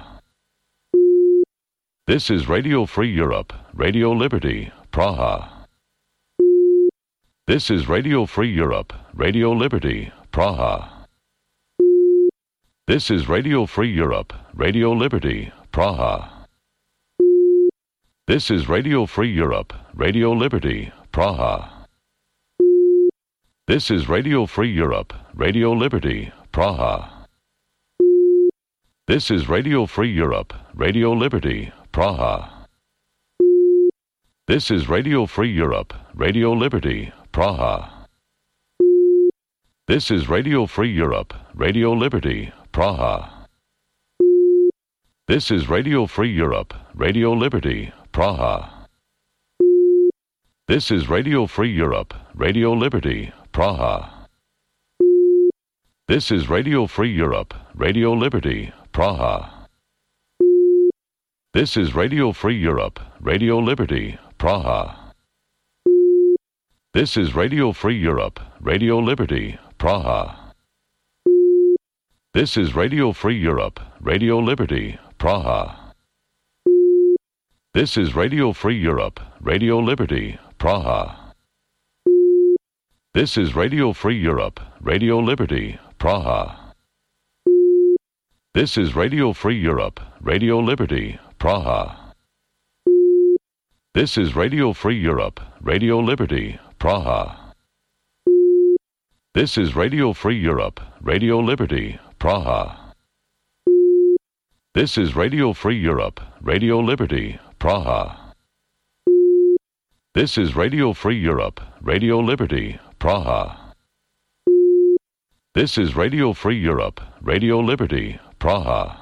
This is Radio Free Europe, Radio Liberty, Praha. This is Radio Free Europe, Radio Liberty, Praha. This is Radio Free Europe, Radio Liberty, Praha. This is Radio Free Europe, Radio Liberty, Praha. This is Radio Free Europe, Radio Liberty, Praha. This is Radio Free Europe, Radio Liberty, Praha. This is Radio Free Europe, Radio Liberty, Praha. This is Radio Free Europe, Radio Liberty, Praha. This is Radio Free Europe, Radio Liberty, Praha. This is Radio Free Europe, Radio Liberty, Praha. This is Radio Free Europe, Radio Liberty, Praha. This is Radio Free Europe, Radio Liberty, Praha. This is Radio Free Europe, Radio Liberty, Praha. This is Radio Free Europe, Radio Liberty, Praha. This is Radio Free Europe, Radio Liberty, Praha. This is Radio Free Europe, Radio Liberty, Praha. This is Radio Free Europe, Radio Liberty, Praha. This is Radio Free Europe, Radio Liberty, Praha. This is Radio Free Europe, Radio Liberty, Praha. This is Radio Free Europe, Radio Liberty, Praha. This is Radio Free Europe, Radio Liberty, Praha. This is Radio Free Europe, Radio Liberty, Praha.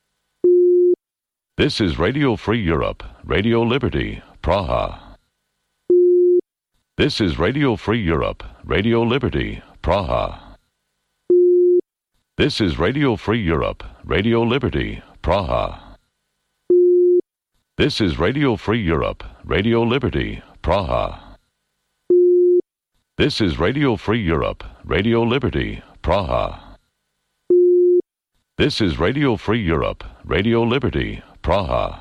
This is Radio Free Europe, Radio Liberty, Praha. This is Radio Free Europe, Radio Liberty, Praha. This is Radio Free Europe, Radio Liberty, Praha. This is Radio Free Europe, Radio Liberty, Praha. This is Radio Free Europe, Radio Liberty, Praha. This is Radio Free Europe, Radio Liberty, Praha.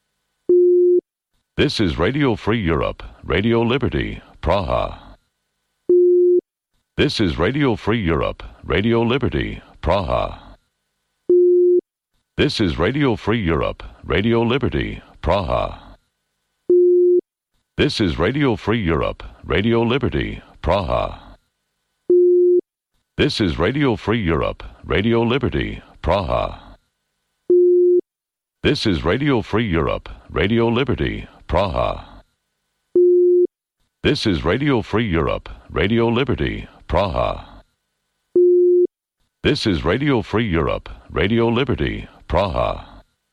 This is Radio Free Europe, Radio Liberty, Praha. This is Radio Free Europe, Radio Liberty, Praha. This is Radio Free Europe, Radio Liberty, Praha. This is Radio Free Europe, Radio Liberty, Praha. This is Radio Free Europe, Radio Liberty, Praha. This is Radio Free Europe, Radio Liberty, Praha. This is Radio Free Europe, Radio Liberty, Praha. This is Radio Free Europe, Radio Liberty, Praha.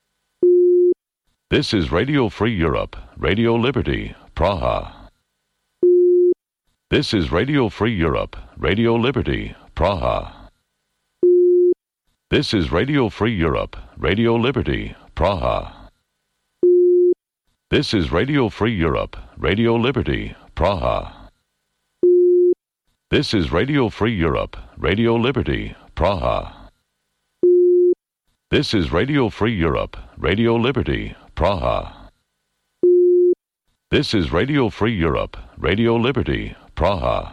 This is Radio Free Europe, Radio Liberty, Praha. This is Radio Free Europe, Radio Liberty, Praha. This is Radio Free Europe, Radio Liberty, Praha. This is Radio Free Europe, Radio Liberty, Praha. This is Radio Free Europe, Radio Liberty, Praha. This is Radio Free Europe, Radio Liberty, Praha. This is Radio Free Europe, Radio Liberty, Praha.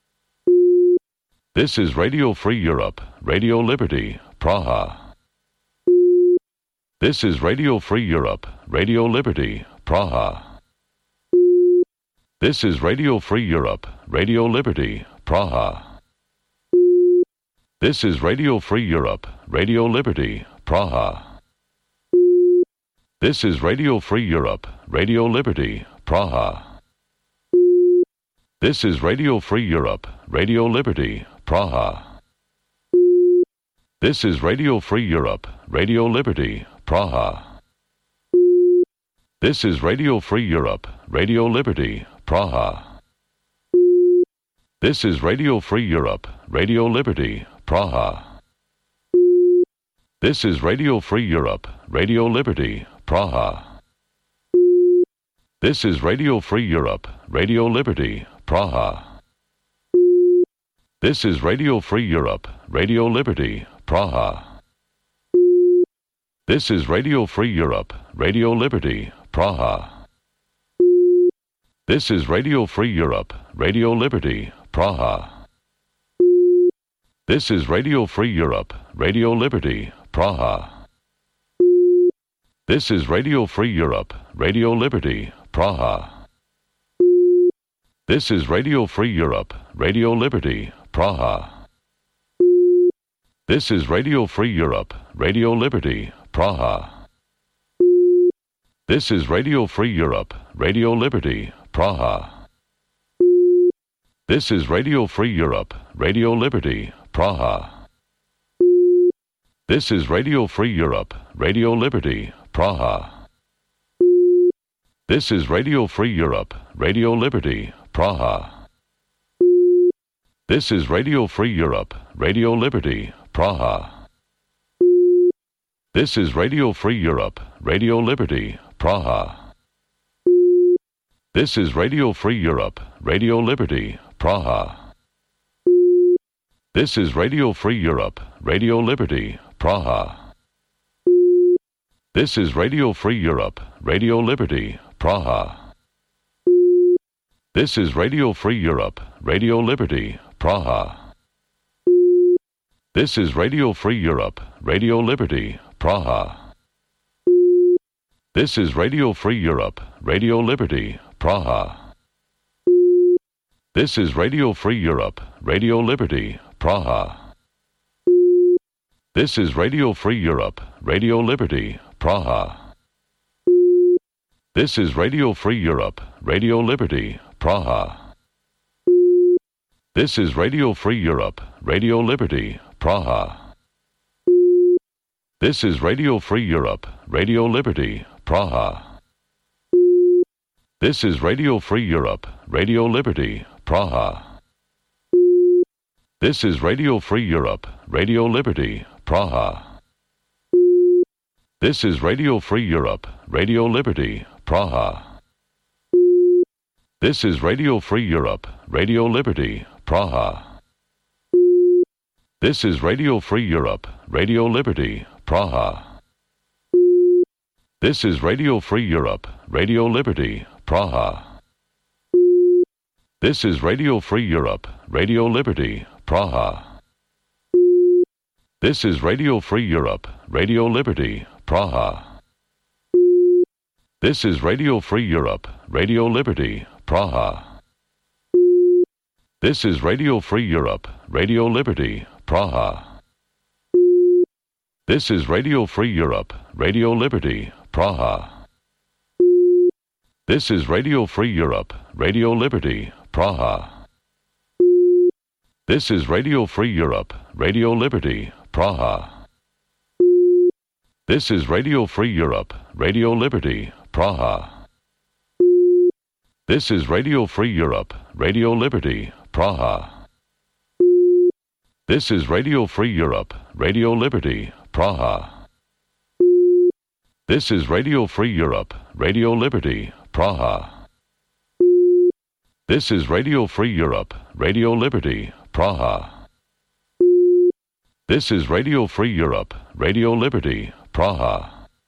This is Radio Free Europe, Radio Liberty, Praha. This is Radio Free Europe, Radio Liberty, Praha. This is Radio Free Europe, Radio Liberty, Praha. This is Radio Free Europe, Radio Liberty, Praha. This is Radio Free Europe, Radio Liberty, Praha. This is Radio Free Europe, Radio Liberty, Praha. This is Radio Free Europe, Radio Liberty, Praha. This is Radio Free Europe, Radio Liberty, Praha. This is Radio Free Europe, Radio Liberty, Praha. This is Radio Free Europe, Radio Liberty, Praha. This is Radio Free Europe, Radio Liberty, Praha. This is Radio Free Europe, Radio Liberty, Praha. This is Radio Free Europe, Radio Liberty, Praha. This is Radio Free Europe, Radio Liberty, Praha. This is Radio Free Europe, Radio Liberty, Praha. This is Radio Free Europe, Radio Liberty, Praha. This is Radio Free Europe, Radio Liberty, Praha. This is Radio Free Europe, Radio Liberty, Praha. This is Radio Free Europe, Radio Liberty, Praha. This is Radio Free Europe, Radio Liberty, Praha. This is Radio Free Europe, Radio Liberty, Praha. This is Radio Free Europe, Radio Liberty, Praha. This is Radio Free Europe, Radio Liberty, Praha. This is Radio Free Europe, Radio Liberty, Praha. This is Radio Free Europe, Radio Liberty, Praha. This is Radio Free Europe, Radio Liberty, Praha. This is Radio Free Europe, Radio Liberty, Praha. This is Radio Free Europe, Radio Liberty, Praha. This is Radio Free Europe, Radio Liberty, Praha. This is Radio Free Europe, Radio Liberty, Praha. This is Radio Free Europe, Radio Liberty, Praha. This is Radio Free Europe, Radio Liberty, Praha. This is Radio Free Europe, Radio Liberty, Praha. This is Radio Free Europe, Radio Liberty, Praha. This is Radio Free Europe, Radio Liberty, Praha. This is Radio Free Europe, Radio Liberty, Praha. This is Radio Free Europe, Radio Liberty, Praha. This is Radio Free Europe, Radio Liberty, Praha. This is Radio Free Europe, Radio Liberty, Praha. This is Radio Free Europe, Radio Liberty, Praha. This is Radio Free Europe, Radio Liberty, Praha. This is Radio Free Europe, Radio Liberty, Praha. This is Radio Free Europe, Radio Liberty, Praha. This is Radio Free Europe, Radio Liberty, Praha. This is Radio Free Europe, Radio Liberty, Praha. This is Radio Free Europe, Radio Liberty, Praha. This is Radio Free Europe, Radio Liberty, Praha. This is Radio Free Europe, Radio Liberty, Praha. This is Radio Free Europe, Radio Liberty, Praha. This is Radio Free Europe, Radio Liberty, Praha. This is Radio Free Europe, Radio Liberty, Praha. This is Radio Free Europe, Radio Liberty, Praha. This is Radio Free Europe, Radio Liberty, Praha. This is Radio Free Europe, Radio Liberty, Praha.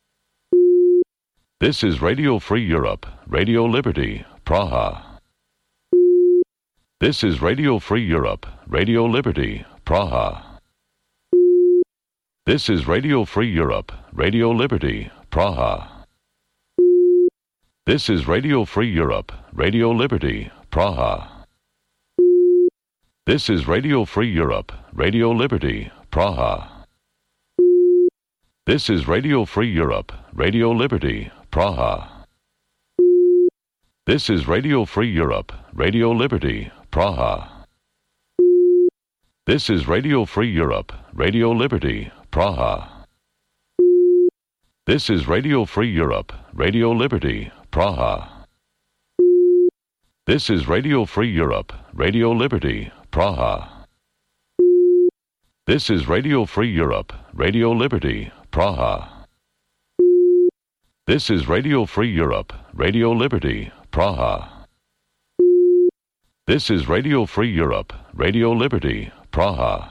This is Radio Free Europe, Radio Liberty, Praha. This is Radio Free Europe, Radio Liberty, Praha. This is Radio Free Europe, Radio Liberty, Praha. This is Radio Free Europe, Radio Liberty, Praha. This is Radio Free Europe, Radio Liberty, Praha. This is Radio Free Europe, Radio Liberty, Praha. This is Radio Free Europe, Radio Liberty, Praha. This is Radio Free Europe, Radio Liberty, Praha. This is Radio Free Europe, Radio Liberty, Praha. This is Radio Free Europe, Radio Liberty, Praha. This is Radio Free Europe, Radio Liberty, Praha. This is Radio Free Europe, Radio Liberty, Praha. This is Radio Free Europe, Radio Liberty, Praha.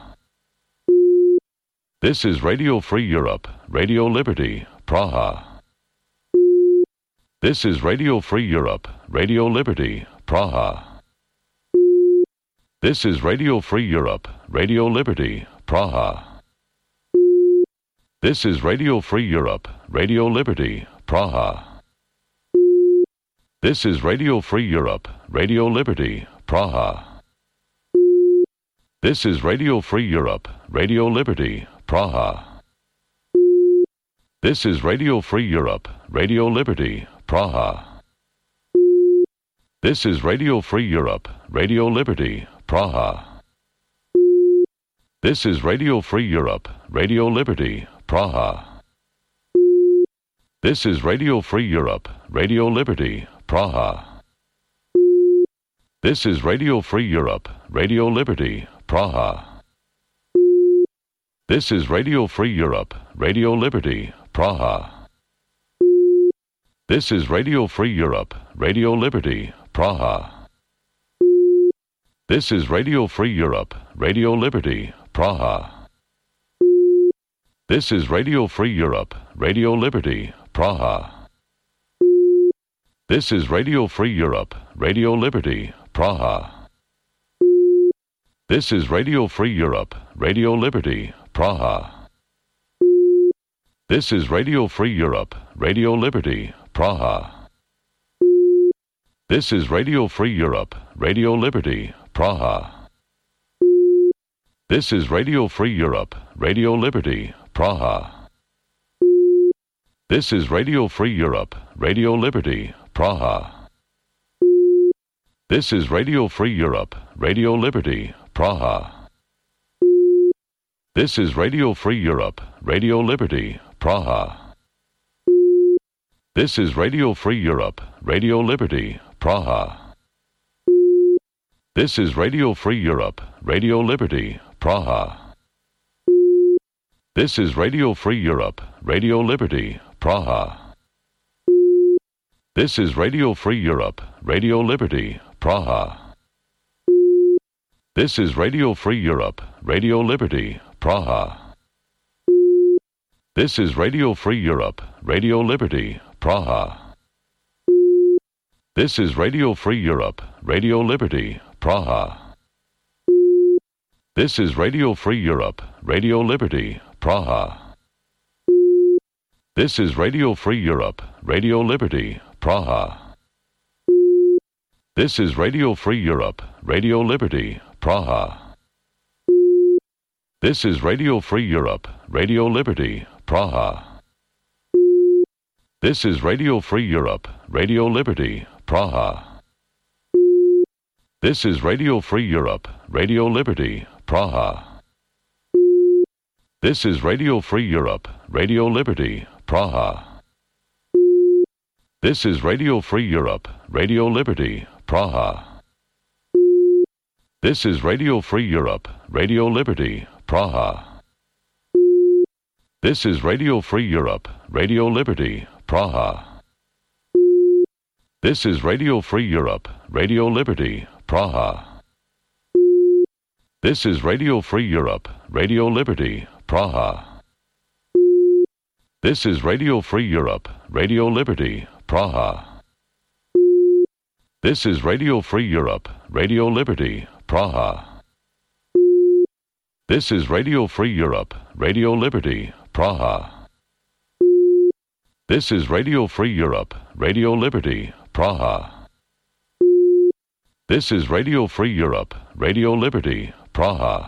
This is Radio Free Europe, Radio Liberty, Praha. This is Radio Free Europe, Radio Liberty, Praha. This is Radio Free Europe, Radio Liberty, Praha. This is Radio Free Europe, Radio Liberty, Praha. This is Radio Free Europe, Radio Liberty, Praha. This is Radio Free Europe, Radio Liberty, Praha. This is Radio Free Europe, Radio Liberty, Praha. This is Radio Free Europe, Radio Liberty, Praha. This is Radio Free Europe, Radio Liberty, Praha. This is Radio Free Europe, Radio Liberty, Praha. This is Radio Free Europe, Radio Liberty, Praha. This is Radio Free Europe, Radio Liberty, Praha. This is Radio Free Europe, Radio Liberty, Praha. This is Radio Free Europe, Radio Liberty, Praha. This is Radio Free Europe, Radio Liberty, Praha. This is Radio Free Europe, Radio Liberty, Praha. This is Radio Free Europe, Radio Liberty, Praha. This is Radio Free Europe, Radio Liberty, Praha. This is Radio Free Europe, Radio Liberty, Praha. This is Radio Free Europe, Radio Liberty, Praha. This is Radio Free Europe, Radio Liberty, Praha. This is Radio Free Europe, Radio Liberty, Praha. This is Radio Free Europe, Radio Liberty, Praha. This is Radio Free Europe, Radio Liberty, Praha. This is Radio Free Europe, Radio Liberty, Praha. This is Radio Free Europe, Radio Liberty, Praha. This is Radio Free Europe, Radio Liberty, Praha. This is Radio Free Europe, Radio Liberty, Praha. This is Radio Free Europe, Radio Liberty, Praha. This is Radio Free Europe, Radio Liberty, Praha. This is Radio Free Europe, Radio Liberty, Praha. This is Radio Free Europe, Radio Liberty, Praha. This is Radio Free Europe, Radio Liberty, Praha. This is Radio Free Europe, Radio Liberty, Praha. This is Radio Free Europe, Radio Liberty, Praha. This is Radio Free Europe, Radio Liberty, Praha. This is Radio Free Europe, Radio Liberty, Praha. This is Radio Free Europe, Radio Liberty, Praha. This is Radio Free Europe, Radio Liberty, Praha. This is Radio Free Europe, Radio Liberty, Praha. This is Radio Free Europe, Radio Liberty, Praha. This is Radio Free Europe, Radio Liberty, Praha. This is Radio Free Europe, Radio Liberty, Praha. This is Radio Free Europe, Radio Liberty, Praha. This is Radio Free Europe, Radio Liberty, Praha. This is Radio Free Europe, Radio Liberty, Praha. This is Radio Free Europe, Radio Liberty, Praha.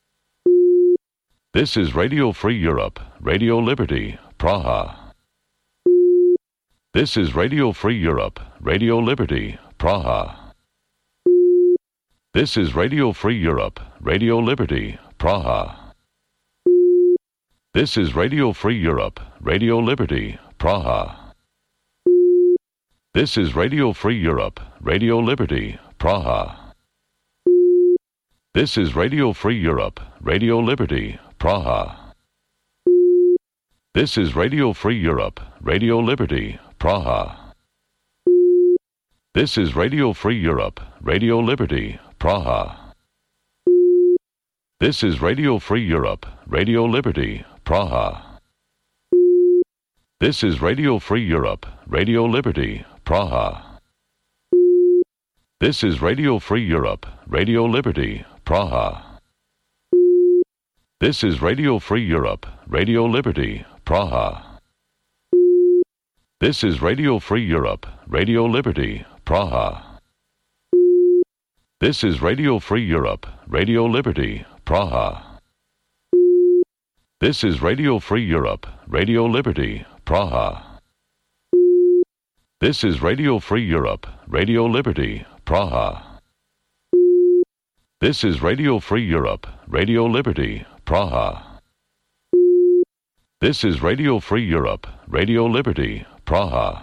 This is Radio Free Europe, Radio Liberty, Praha. This is Radio Free Europe, Radio Liberty, Praha. This is Radio Free Europe, Radio Liberty, Praha. This is Radio Free Europe, Radio Liberty, Praha. This is Radio Free Europe, Radio Liberty, Praha. This is Radio Free Europe, Radio Liberty, Praha. This is Radio Free Europe, Radio Liberty, Praha. This is Radio Free Europe, Radio Liberty, Praha. This is Radio Free Europe, Radio Liberty, Praha. This is Radio Free Europe, Radio Liberty, Praha. This is Radio Free Europe, Radio Liberty, Praha. This is Radio Free Europe, Radio Liberty, Praha. This is Radio Free Europe, Radio Liberty, Praha. This is Radio Free Europe, Radio Liberty, Praha. This is Radio Free Europe, Radio Liberty, Praha. This is Radio Free Europe, Radio Liberty, Praha. This is Radio Free Europe, Radio Liberty, Praha. This is Radio Free Europe, Radio Liberty, Praha.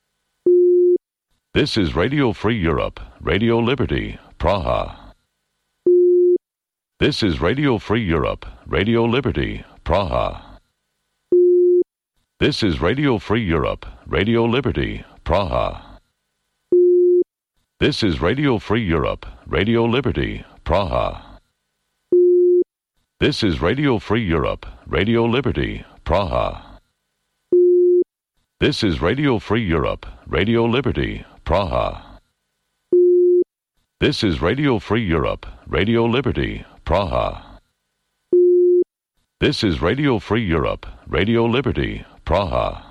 This is Radio Free Europe, Radio Liberty, Praha. This is Radio Free Europe, Radio Liberty, Praha. This is Radio Free Europe, Radio Liberty, Praha. This is Radio Free Europe, Radio Liberty, Praha. This is Radio Free Europe, Radio Liberty, Praha. This is Radio Free Europe, Radio Liberty, Praha. This is Radio Free Europe, Radio Liberty, Praha. This is Radio Free Europe, Radio Liberty, Praha.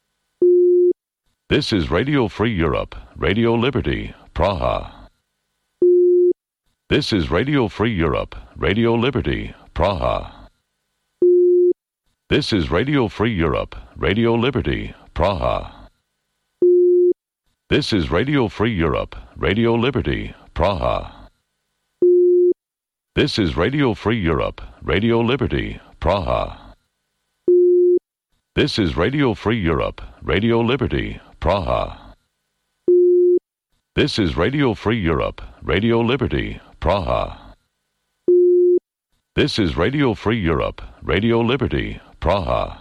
This is Radio Free Europe, Radio Liberty, Praha. This is Radio Free Europe, Radio Liberty, Praha. This is Radio Free Europe, Radio Liberty, Praha. This is Radio Free Europe, Radio Liberty, Praha. This is Radio Free Europe, Radio Liberty, Praha. This is Radio Free Europe, Radio Liberty, Praha. This is Radio Free Europe, Radio Liberty, Praha. This is Radio Free Europe, Radio Liberty, Praha.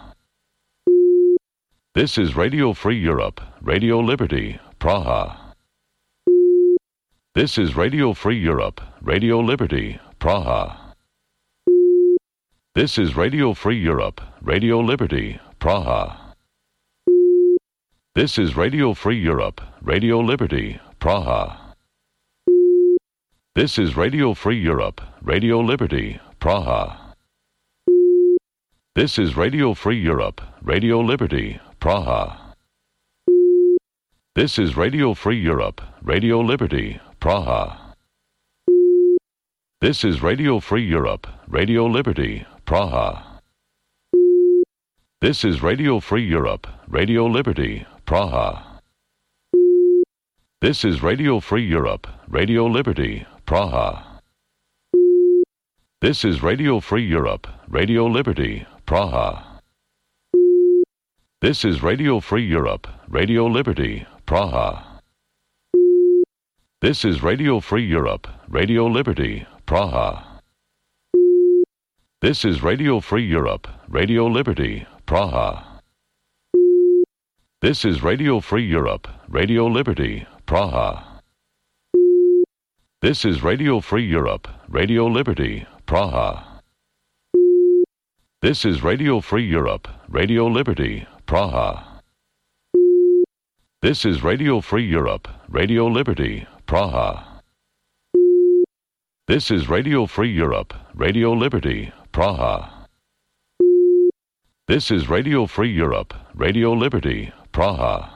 This is Radio Free Europe, Radio Liberty, Praha. This is Radio Free Europe, Radio Liberty, Praha. This is Radio Free Europe, Radio Liberty, Praha. This is Radio Free Europe, Radio Liberty, Praha. This is Radio Free Europe, Radio Liberty, Praha. This is Radio Free Europe, Radio Liberty, Praha. This is Radio Free Europe, Radio Liberty, Praha. This is Radio Free Europe, Radio Liberty, Praha. This is Radio Free Europe, Radio Liberty, Praha. This is Radio Free Europe, Radio Liberty, Praha. This is Radio Free Europe, Radio Liberty, Praha. This is Radio Free Europe, Radio Liberty, Praha. This is Radio Free Europe, Radio Liberty, Praha. This is Radio Free Europe, Radio Liberty, Praha. This is Radio Free Europe, Radio Liberty, Praha. This is Radio Free Europe, Radio Liberty, Praha. This is Radio Free Europe, Radio Liberty, Praha. This is Radio Free Europe, Radio Liberty, Praha. This is Radio Free Europe, Radio Liberty, Praha. This is Radio Free Europe, Radio Liberty, Praha.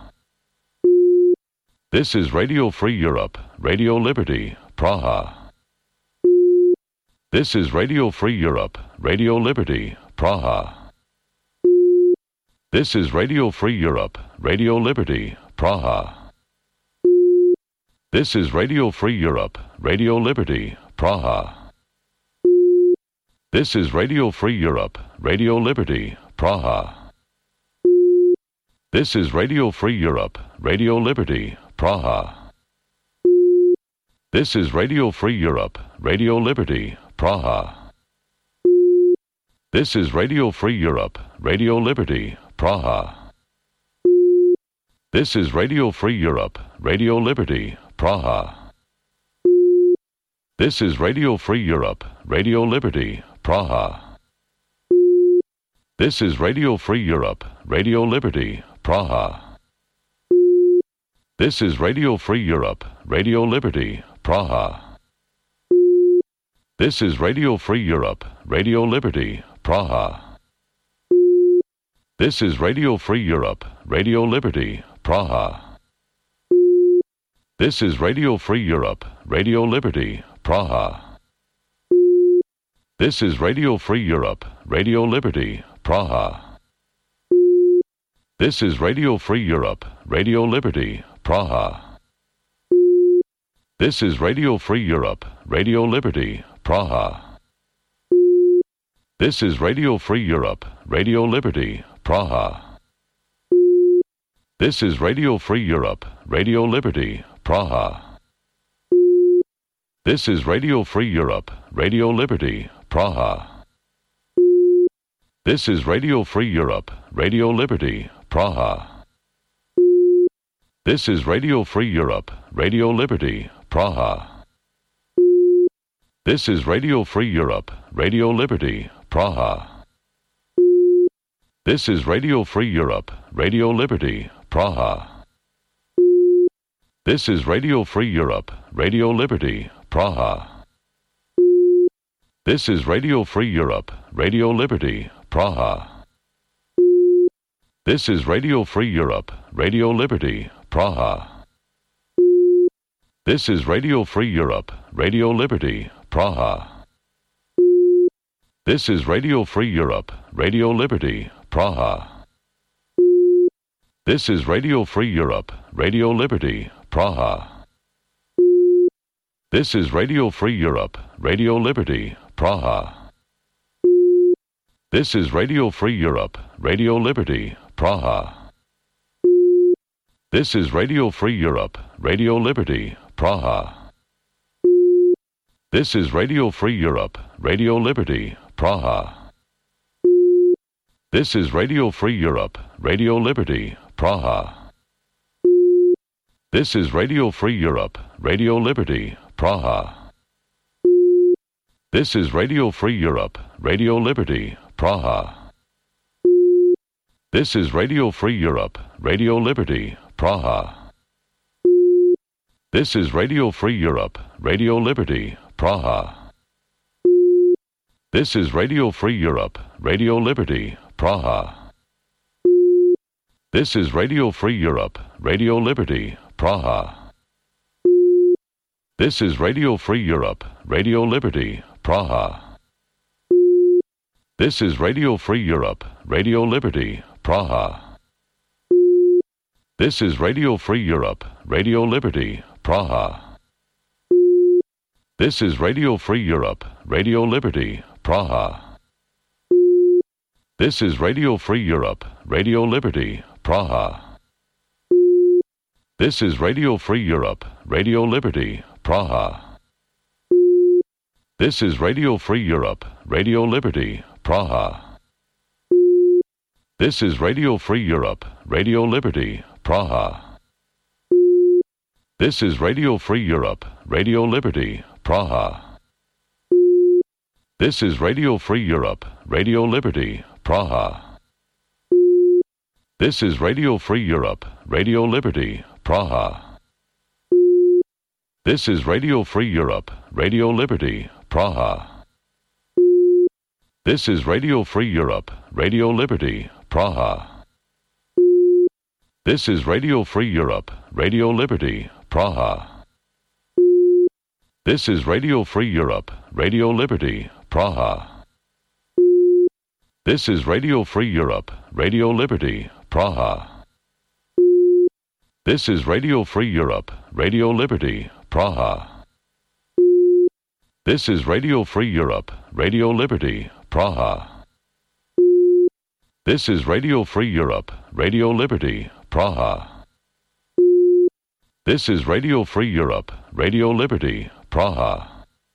This is Radio Free Europe, Radio Liberty, Praha. This is Radio Free Europe, Radio Liberty, Praha. This is Radio Free Europe, Radio Liberty, Praha. This is Radio Free Europe, Radio Liberty, Praha. This is Radio Free Europe, Radio Liberty, Praha. This is Radio Free Europe, Radio Liberty, Praha. This is Radio Free Europe, Radio Liberty, Praha. This is Radio Free Europe, Radio Liberty, Praha. This is Radio Free Europe, Radio Liberty, Praha. This is Radio Free Europe, Radio Liberty, Praha. This is Radio Free Europe, Radio Liberty, Praha. This is Radio Free Europe, Radio Liberty, Praha. This is Radio Free Europe, Radio Liberty, Praha. This is Radio Free Europe, Radio Liberty, Praha. This is Radio Free Europe, Radio Liberty, Praha. This is Radio Free Europe, Radio Liberty, Praha. This is Radio Free Europe, Radio Liberty, Praha. This is Radio Free Europe, Radio Liberty, Praha. This is Radio Free Europe, Radio Liberty, Praha. This is Radio Free Europe, Radio Liberty, Praha. This is Radio Free Europe, Radio Liberty, Praha. This is Radio Free Europe, Radio Liberty, Praha. This is Radio Free Europe, Radio Liberty, Praha. This is Radio Free Europe, Radio Liberty, Praha. This is Radio Free Europe, Radio Liberty, Praha. This is Radio Free Europe, Radio Liberty, Praha. This is Radio Free Europe, Radio Liberty, Praha. This is Radio Free Europe, Radio Liberty, Praha. This is Radio Free Europe, Radio Liberty, Praha. This is Radio Free Europe, Radio Liberty, Praha. This is Radio Free Europe, Radio Liberty, Praha. This is Radio Free Europe, Radio Liberty, Praha. This is Radio Free Europe, Radio Liberty, Praha. This is Radio Free Europe, Radio Liberty, Praha. This is Radio Free Europe, Radio Liberty, Praha. This is Radio Free Europe, Radio Liberty, Praha. This is Radio Free Europe, Radio Liberty, Praha. This is Radio Free Europe, Radio Liberty, Praha. This is Radio Free Europe, Radio Liberty, Praha. This is Radio Free Europe, Radio Liberty, Praha. This is Radio Free Europe, Radio Liberty, Praha. This is Radio Free Europe, Radio Liberty, Praha. This is Radio Free Europe, Radio Liberty, Praha. This is Radio Free Europe, Radio Liberty, Praha. This is Radio Free Europe, Radio Liberty, Praha. This is Radio Free Europe, Radio Liberty, Praha. This is Radio Free Europe, Radio Liberty, Praha. This is Radio Free Europe, Radio Liberty, Praha. This is Radio Free Europe, Radio Liberty, Praha. This is Radio Free Europe, Radio Liberty, Praha. This is Radio Free Europe, Radio Liberty, Praha. This is Radio Free Europe, Radio Liberty, Praha. This is Radio Free Europe, Radio Liberty, Praha. This is Radio Free Europe, Radio Liberty, Praha. This is Radio Free Europe, Radio Liberty, Praha. This is Radio Free Europe, Radio Liberty, Praha. This is Radio Free Europe, Radio Liberty, Praha. This is Radio Free Europe, Radio Liberty, Praha. This is Radio Free Europe, Radio Liberty, Praha. This is Radio Free Europe, Radio Liberty, Praha. This is Radio Free Europe, Radio Liberty, Praha. This is Radio Free Europe, Radio Liberty, Praha.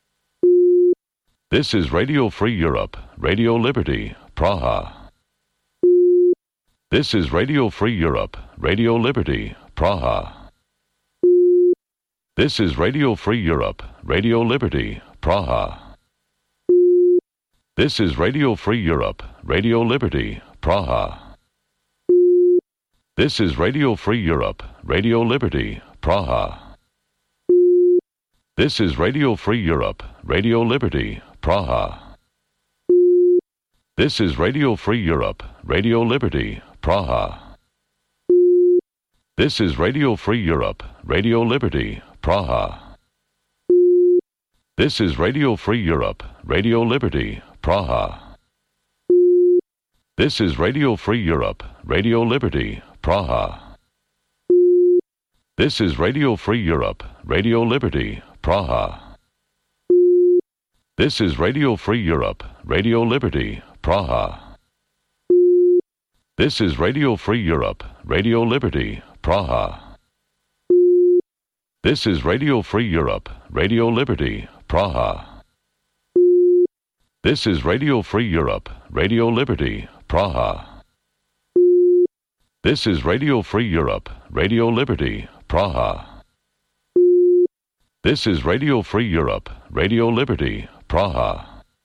This is Radio Free Europe, Radio Liberty, Praha. This is Radio Free Europe, Radio Liberty, Praha. This is Radio Free Europe, Radio Liberty, Praha. This is Radio Free Europe, Radio Liberty, Praha. This is Radio Free Europe, Radio Liberty, Praha. This is Radio Free Europe, Radio Liberty, Praha. This is Radio Free Europe, Radio Liberty, Praha. This is Radio Free Europe, Radio Liberty, Praha. This is Radio Free Europe, Radio Liberty, Praha. This is Radio Free Europe, Radio Liberty, Praha. This is Radio Free Europe, Radio Liberty, Praha. This is Radio Free Europe, Radio Liberty, Praha. This is Radio Free Europe, Radio Liberty, Praha. This is Radio Free Europe, Radio Liberty, Praha. This is Radio Free Europe, Radio Liberty, Praha. This is Radio Free Europe, Radio Liberty, Praha. This is Radio Free Europe, Radio Liberty, Praha.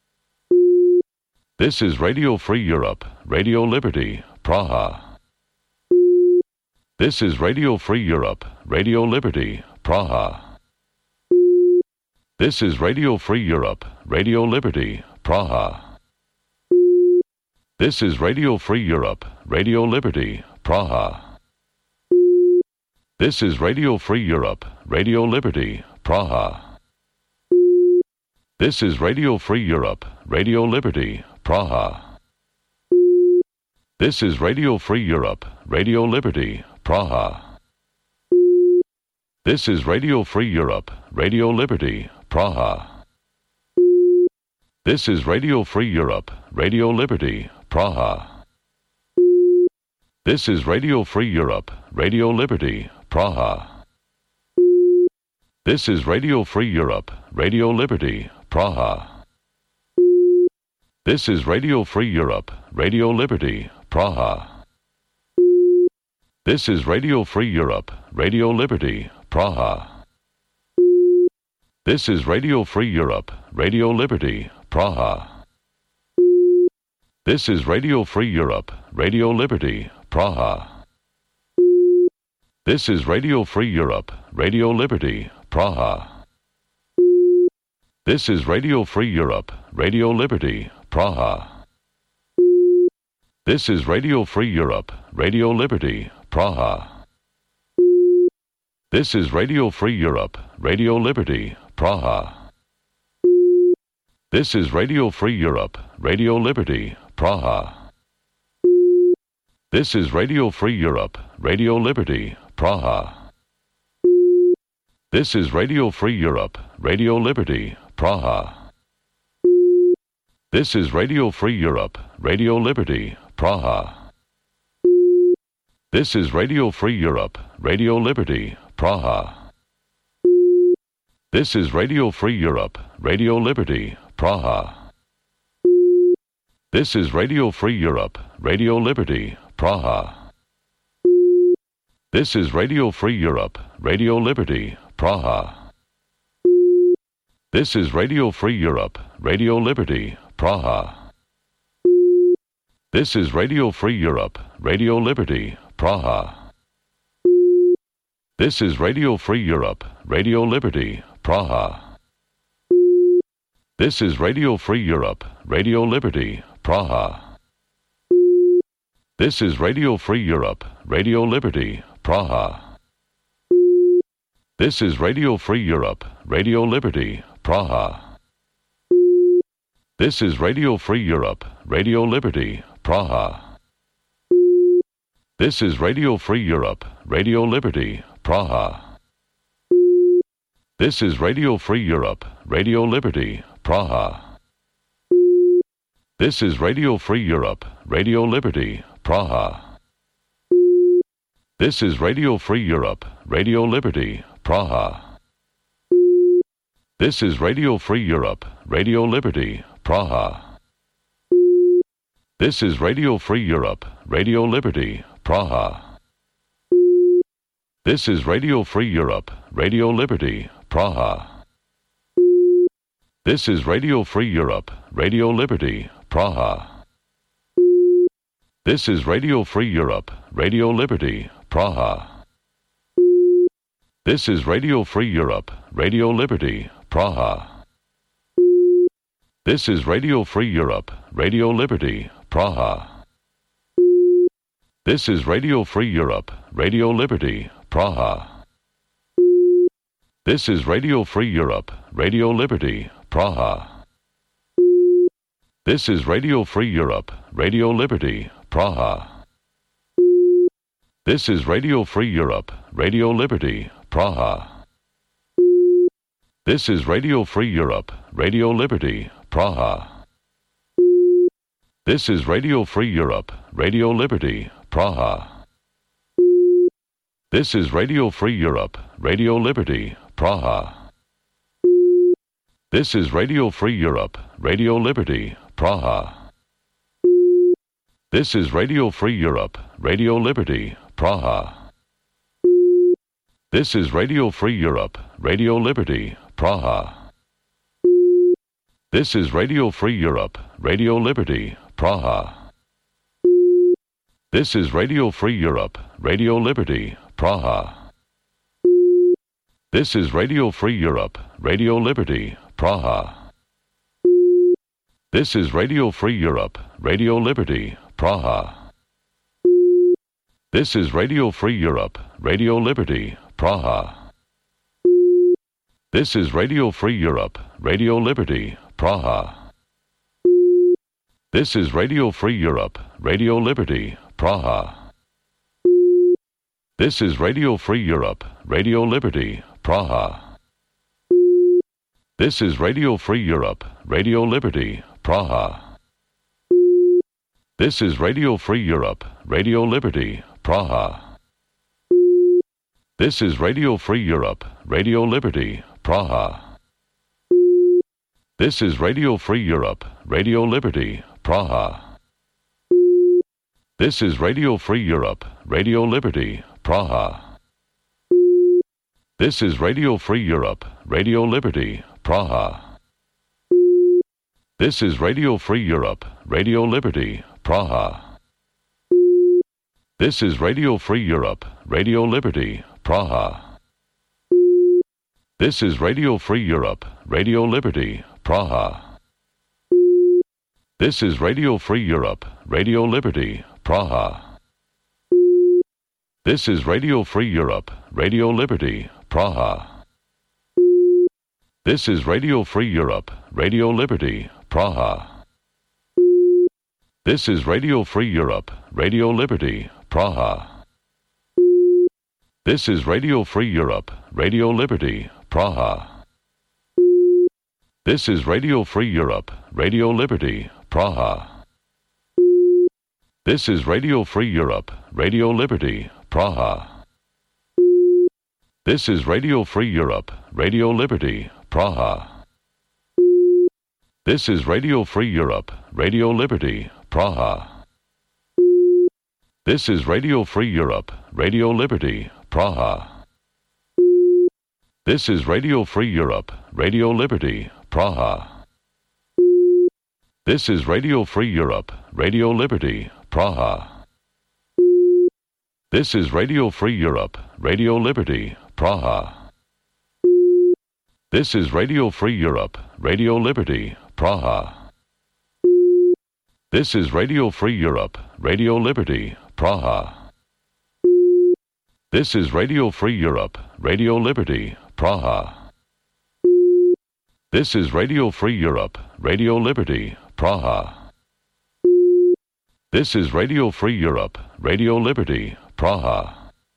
This is Radio Free Europe, Radio Liberty, Praha. This is Radio Free Europe, Radio Liberty, Praha. This is Radio Free Europe, Radio Liberty, Praha. This is Radio Free Europe, Radio Liberty, Praha. This is Radio Free Europe, Radio Liberty, Praha. This is Radio Free Europe, Radio Liberty, Praha. This is Radio Free Europe, Radio Liberty, Praha. This is Radio Free Europe, Radio Liberty, Praha. This is Radio Free Europe, Radio Liberty, Praha. This is Radio Free Europe, Radio Liberty, Praha. This is Radio Free Europe, Radio Liberty, Praha. This is Radio Free Europe, Radio Liberty, Praha. This is Radio Free Europe, Radio Liberty, Praha. This is Radio Free Europe, Radio Liberty, Praha. This is Radio Free Europe, Radio Liberty, Praha. This is Radio Free Europe, Radio Liberty, Praha. This is Radio Free Europe, Radio Liberty, Praha. This is Radio Free Europe, Radio Liberty, Praha. This is Radio Free Europe, Radio Liberty, Praha. This is Radio Free Europe, Radio Liberty, Praha. This is Radio Free Europe, Radio Liberty, Praha. This is Radio Free Europe, Radio Liberty, Praha. This is Radio Free Europe, Radio Liberty, Praha. This is Radio Free Europe, Radio Liberty, Praha. This is Radio Free Europe, Radio Liberty, Praha. This is Radio Free Europe, Radio Liberty, Praha. This is Radio Free Europe, Radio Liberty, Praha. This is Radio Free Europe, Radio Liberty, Praha. This is Radio Free Europe, Radio Liberty, Praha. This is Radio Free Europe, Radio Liberty, Praha. This is Radio Free Europe, Radio Liberty, Praha. This is Radio Free Europe, Radio Liberty, Praha. This is Radio Free Europe, Radio Liberty, Praha. This is Radio Free Europe, Radio Liberty, Praha. This is Radio Free Europe, Radio Liberty, Praha. This is Radio Free Europe, Radio Liberty, Praha. This is Radio Free Europe, Radio Liberty, Praha. This is Radio Free Europe, Radio Liberty, Praha. This is Radio Free Europe, Radio Liberty, Praha. This is Radio Free Europe, Radio Liberty, Praha. This is Radio Free Europe, Radio Liberty, Praha. This is Radio Free Europe, Radio Liberty, Praha. This is Radio Free Europe, Radio Liberty, Praha. This is Radio Free Europe, Radio Liberty, Praha. This is Radio Free Europe, Radio Liberty, Praha. This is Radio Free Europe, Radio Liberty, Praha. This is Radio Free Europe, Radio Liberty, Praha. This is Radio Free Europe, Radio Liberty, Praha. This is Radio Free Europe, Radio Liberty, Praha. This is Radio Free Europe, Radio Liberty, Praha. This is Radio Free Europe, Radio Liberty, Praha. This is Radio Free Europe, Radio Liberty, Praha. This is Radio Free Europe, Radio Liberty, Praha. This is Radio Free Europe, Radio Liberty, Praha. This is Radio Free Europe, Radio Liberty, Praha. This is Radio Free Europe, Radio Liberty, Praha. This is Radio Free Europe, Radio Liberty, Praha. This is Radio Free Europe, Radio Liberty, Praha. This is Radio Free Europe, Radio Liberty, Praha. This is Radio Free Europe, Radio Liberty, Praha. This is Radio Free Europe, Radio Liberty, Praha. This is Radio Free Europe, Radio Liberty, Praha. This is Radio Free Europe, Radio Liberty, Praha. This is Radio Free Europe, Radio Liberty, Praha. This is Radio Free Europe, Radio Liberty, Praha. This is Radio Free Europe, Radio Liberty, Praha. This is Radio Free Europe, Radio Liberty, Praha. This is Radio Free Europe, Radio Liberty, Praha. This is Radio Free Europe, Radio Liberty, Praha. This is Radio Free Europe, Radio Liberty, Praha. This is Radio Free Europe, Radio Liberty, Praha. This is Radio Free Europe, Radio Liberty, Praha. This is Radio Free Europe, Radio Liberty, Praha. This is Radio Free Europe, Radio Liberty, Praha. This is Radio Free Europe, Radio Liberty, Praha. This is Radio Free Europe, Radio Liberty, Praha. This is Radio Free Europe, Radio Liberty, Praha. This is Radio Free Europe, Radio Liberty, Praha. This is Radio Free Europe, Radio Liberty, Praha. This is Radio Free Europe, Radio Liberty, Praha. This is Radio Free Europe, Radio Liberty, Praha. This is Radio Free Europe, Radio Liberty, Praha. This is Radio Free Europe, Radio Liberty, Praha. This is Radio Free Europe, Radio Liberty, Praha. This is Radio Free Europe, Radio Liberty, Praha. This is Radio Free Europe, Radio Liberty, Praha. This is Radio Free Europe, Radio Liberty, Praha. This is Radio Free Europe, Radio Liberty, Praha. This is Radio Free Europe, Radio Liberty, Praha. This is Radio Free Europe, Radio Liberty, Praha.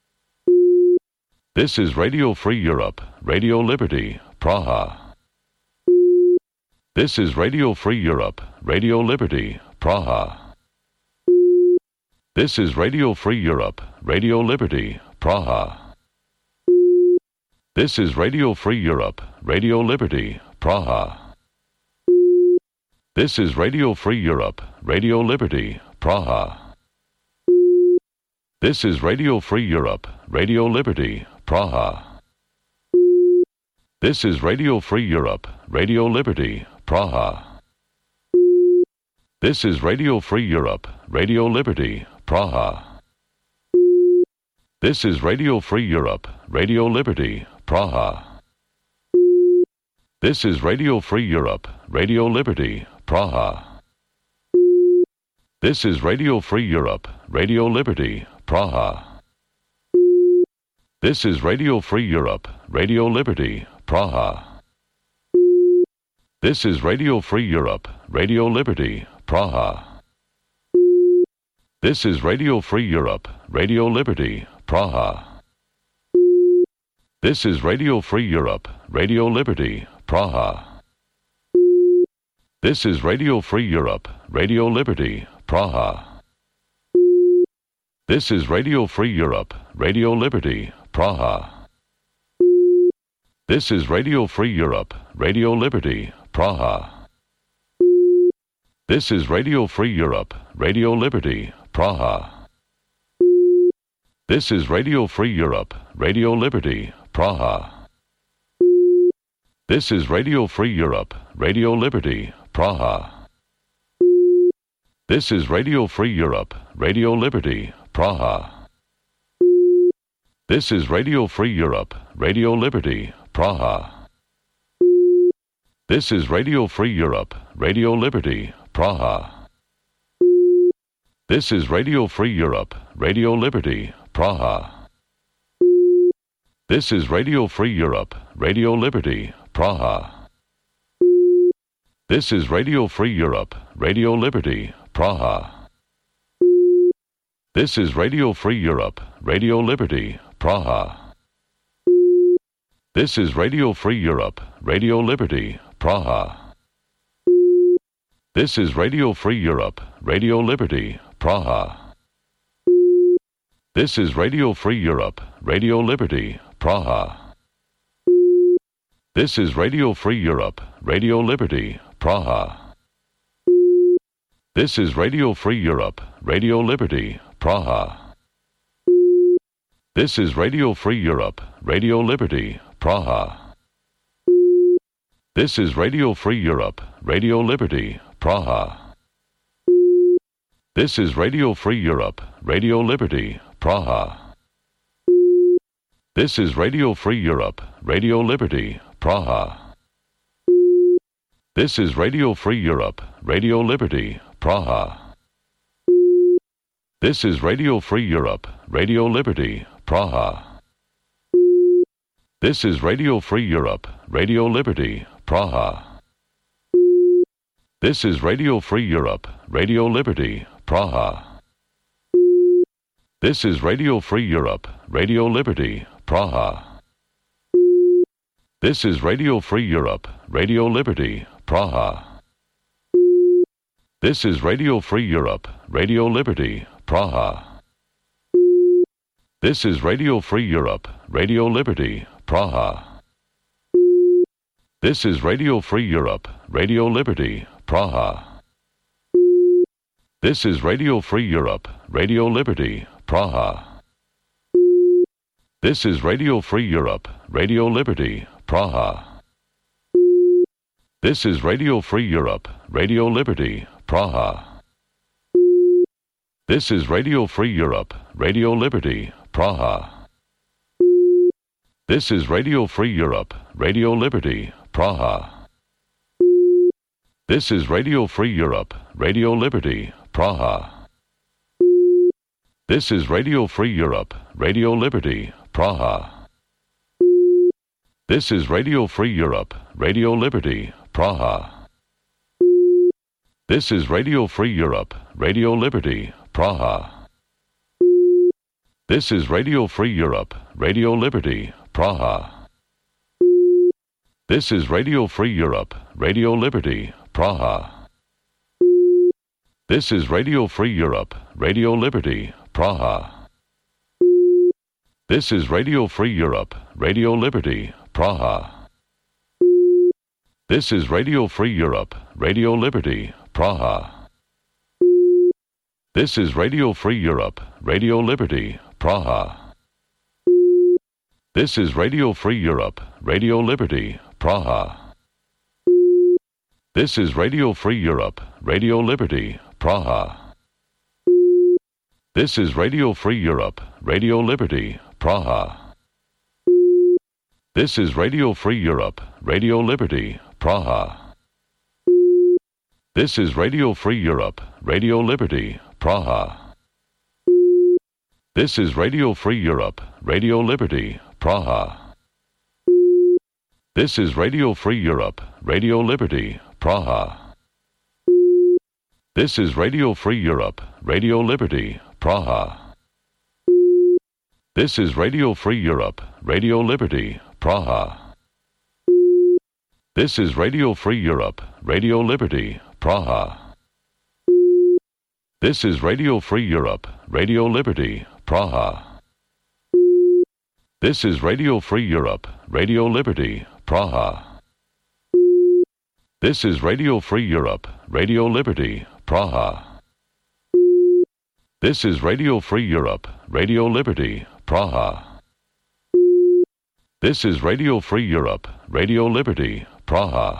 This is Radio Free Europe, Radio Liberty, Praha. This is Radio Free Europe, Radio Liberty, Praha. This is Radio Free Europe, Radio Liberty, Praha. This is Radio Free Europe, Radio Liberty, Praha. This is Radio Free Europe, Radio Liberty, Praha. This is Radio Free Europe, Radio Liberty, Praha. This is Radio Free Europe, Radio Liberty, Praha. This is Radio Free Europe, Radio Liberty, Praha. This is Radio Free Europe, Radio Liberty, Praha. This is Radio Free Europe, Radio Liberty, Praha. This is Radio Free Europe, Radio Liberty, Praha. This is Radio Free Europe, Radio Liberty, Praha. This is Radio Free Europe, Radio Liberty, Praha. This is Radio Free Europe, Radio Liberty, Praha. This is Radio Free Europe, Radio Liberty, Praha. This is Radio Free Europe, Radio Liberty, Praha. This is Radio Free Europe, Radio Liberty, Praha. This is Radio Free Europe, Radio Liberty, Praha. This is Radio Free Europe, Radio Liberty, Praha. This is Radio Free Europe, Radio Liberty, Praha. This is Radio Free Europe, Radio Liberty, Praha. This is Radio Free Europe, Radio Liberty, Praha. This is Radio Free Europe, Radio Liberty, Praha. This is Radio Free Europe, Radio Liberty, Praha. This is Radio Free Europe, Radio Liberty, Praha. This is Radio Free Europe, Radio Liberty, Praha. This is Radio Free Europe, Radio Liberty, Praha. This is Radio Free Europe, Radio Liberty, Praha. This is Radio Free Europe, Radio Liberty, Praha. This is Radio Free Europe, Radio Liberty, Praha. This is Radio Free Europe, Radio Liberty, Praha. This is Radio Free Europe, Radio Liberty, Praha. This is Radio Free Europe, Radio Liberty, Praha. This is Radio Free Europe, Radio Liberty, Praha. This is Radio Free Europe, Radio Liberty, Praha. This is Radio Free Europe, Radio Liberty, Praha. This is Radio Free Europe, Radio Liberty, Praha. This is Radio Free Europe, Radio Liberty, Praha. This is Radio Free Europe, Radio Liberty, Praha. This is Radio Free Europe, Radio Liberty, Praha. This is Radio Free Europe, Radio Liberty, Praha. This is Radio Free Europe, Radio Liberty, Praha. This is Radio Free Europe, Radio Liberty, Praha. This is Radio Free Europe, Radio Liberty, Praha. This is Radio Free Europe, Radio Liberty, Praha. This is Radio Free Europe, Radio Liberty, Praha. This is Radio Free Europe, Radio Liberty, Praha. This is Radio Free Europe, Radio Liberty, Praha. This is Radio Free Europe, Radio Liberty, Praha. This is Radio Free Europe, Radio Liberty, Praha. This is Radio Free Europe, Radio Liberty, Praha. This is Radio Free Europe, Radio Liberty, Praha. This is Radio Free Europe, Radio Liberty, Praha. This is Radio Free Europe, Radio Liberty, Praha. This is Radio Free Europe, Radio Liberty, Praha. This is Radio Free Europe, Radio Liberty, Praha. This is Radio Free Europe, Radio Liberty, Praha. This is Radio Free Europe, Radio Liberty, Praha. This is Radio Free Europe, Radio Liberty, Praha. This is Radio Free Europe, Radio Liberty, Praha. This is Radio Free Europe, Radio Liberty, Praha. This is Radio Free Europe, Radio Liberty, Praha. This is Radio Free Europe, Radio Liberty, Praha. This is Radio Free Europe, Radio Liberty, Praha. This is Radio Free Europe, Radio Liberty, Praha. This is Radio Free Europe, Radio Liberty, Praha. This is Radio Free Europe, Radio Liberty, Praha. This is Radio Free Europe, Radio Liberty, Praha. This is Radio Free Europe, Radio Liberty, Praha. This is Radio Free Europe, Radio Liberty, Praha. This is Radio Free Europe, Radio Liberty, Praha. This is Radio Free Europe, Radio Liberty, Praha. This is Radio Free Europe, Radio Liberty, Praha. This is Radio Free Europe, Radio Liberty, Praha. This is Radio Free Europe, Radio Liberty, Praha. This is Radio Free Europe, Radio Liberty, Praha.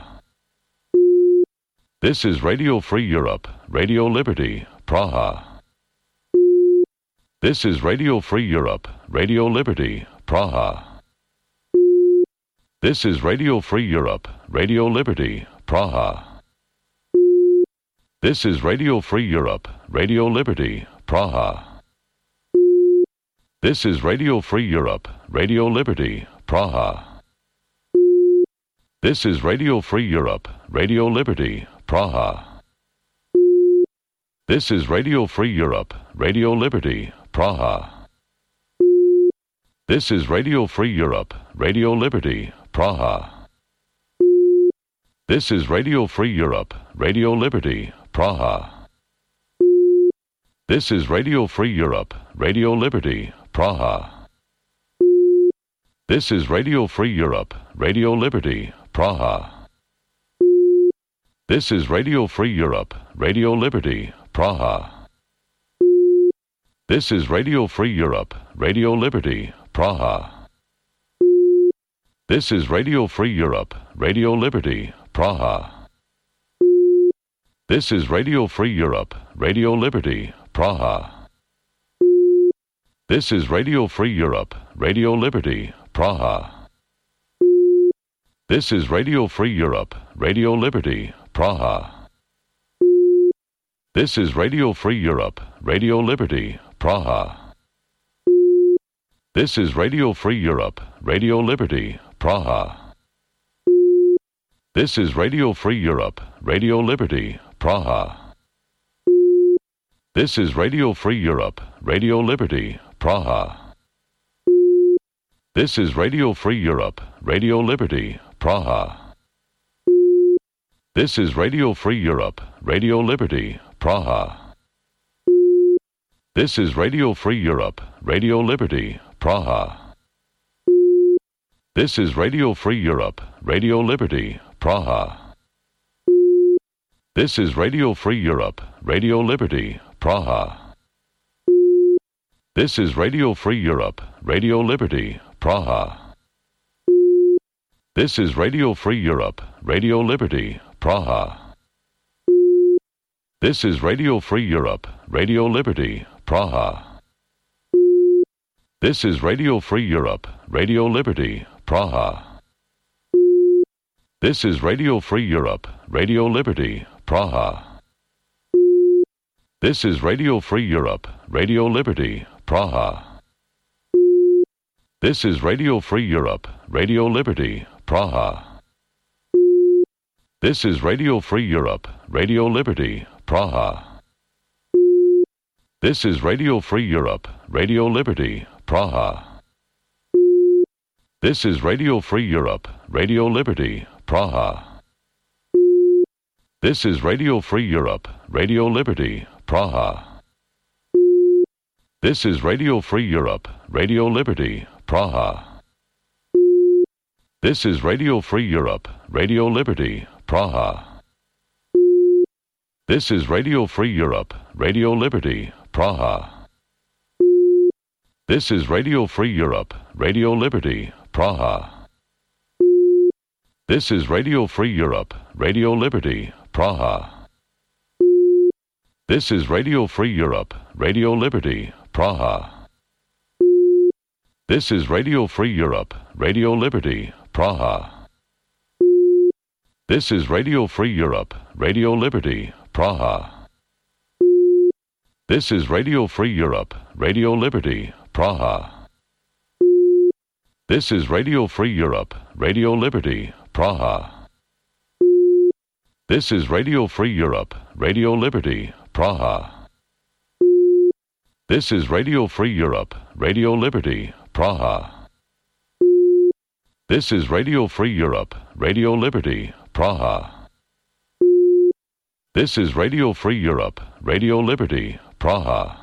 This is Radio Free Europe, Radio Liberty, Praha. This is Radio Free Europe, Radio Liberty, Praha. This is Radio Free Europe, Radio Liberty, Praha. This is Radio Free Europe, Radio Liberty, Praha. This is Radio Free Europe, Radio Liberty, Praha. This is Radio Free Europe, Radio Liberty, Praha. This is Radio Free Europe, Radio Liberty, Praha. This is Radio Free Europe, Radio Liberty, Praha. This is Radio Free Europe, Radio Liberty, Praha. This is Radio Free Europe, Radio Liberty, Praha. This is Radio Free Europe, Radio Liberty, Praha. This is Radio Free Europe, Radio Liberty, Praha. This is Radio Free Europe, Radio Liberty, Praha. This is Radio Free Europe, Radio Liberty, Praha. This is Radio Free Europe, Radio Liberty, Praha. This is Radio Free Europe, Radio Liberty, Praha. This is Radio Free Europe, Radio Liberty, Praha. This is Radio Free Europe, Radio Liberty, Praha. This is Radio Free Europe, Radio Liberty, Praha. This is Radio Free Europe, Radio Liberty, Praha. This is Radio Free Europe, Radio Liberty, Praha. This is Radio Free Europe, Radio Liberty, Praha. This is Radio Free Europe, Radio Liberty, Praha. This is Radio Free Europe, Radio Liberty, Praha. This is Radio Free Europe, Radio Liberty, Praha. This is Radio Free Europe, Radio Liberty, Praha. This is Radio Free Europe, Radio Liberty, Praha. This is Radio Free Europe, Radio Liberty, Praha. This is Radio Free Europe, Radio Liberty, Praha. This is Radio Free Europe, Radio Liberty, Praha. This is Radio Free Europe, Radio Liberty, Praha. This is Radio Free Europe, Radio Liberty, Praha. This is Radio Free Europe, Radio Liberty, Praha. This is Radio Free Europe, Radio Liberty, Praha. This is Radio Free Europe, Radio Liberty, Praha. This is Radio Free Europe, Radio Liberty, Praha. This is Radio Free Europe, Radio Liberty, Praha. This is Radio Free Europe, Radio Liberty, Praha. This is Radio Free Europe, Radio Liberty, Praha. This is Radio Free Europe, Radio Liberty, Praha. This is Radio Free Europe, Radio Liberty, Praha. This is Radio Free Europe, Radio Liberty, Praha. This is Radio Free Europe, Radio Liberty, Praha. This is Radio Free Europe, Radio Liberty, Praha. This is Radio Free Europe, Radio Liberty, Praha. This is Radio Free Europe, Radio Liberty, Praha. This is Radio Free Europe, Radio Liberty, Praha. This is Radio Free Europe, Radio Liberty, Praha. This is Radio Free Europe, Radio Liberty, Praha. This is Radio Free Europe, Radio Liberty, Praha. This is Radio Free Europe, Radio Liberty, Praha.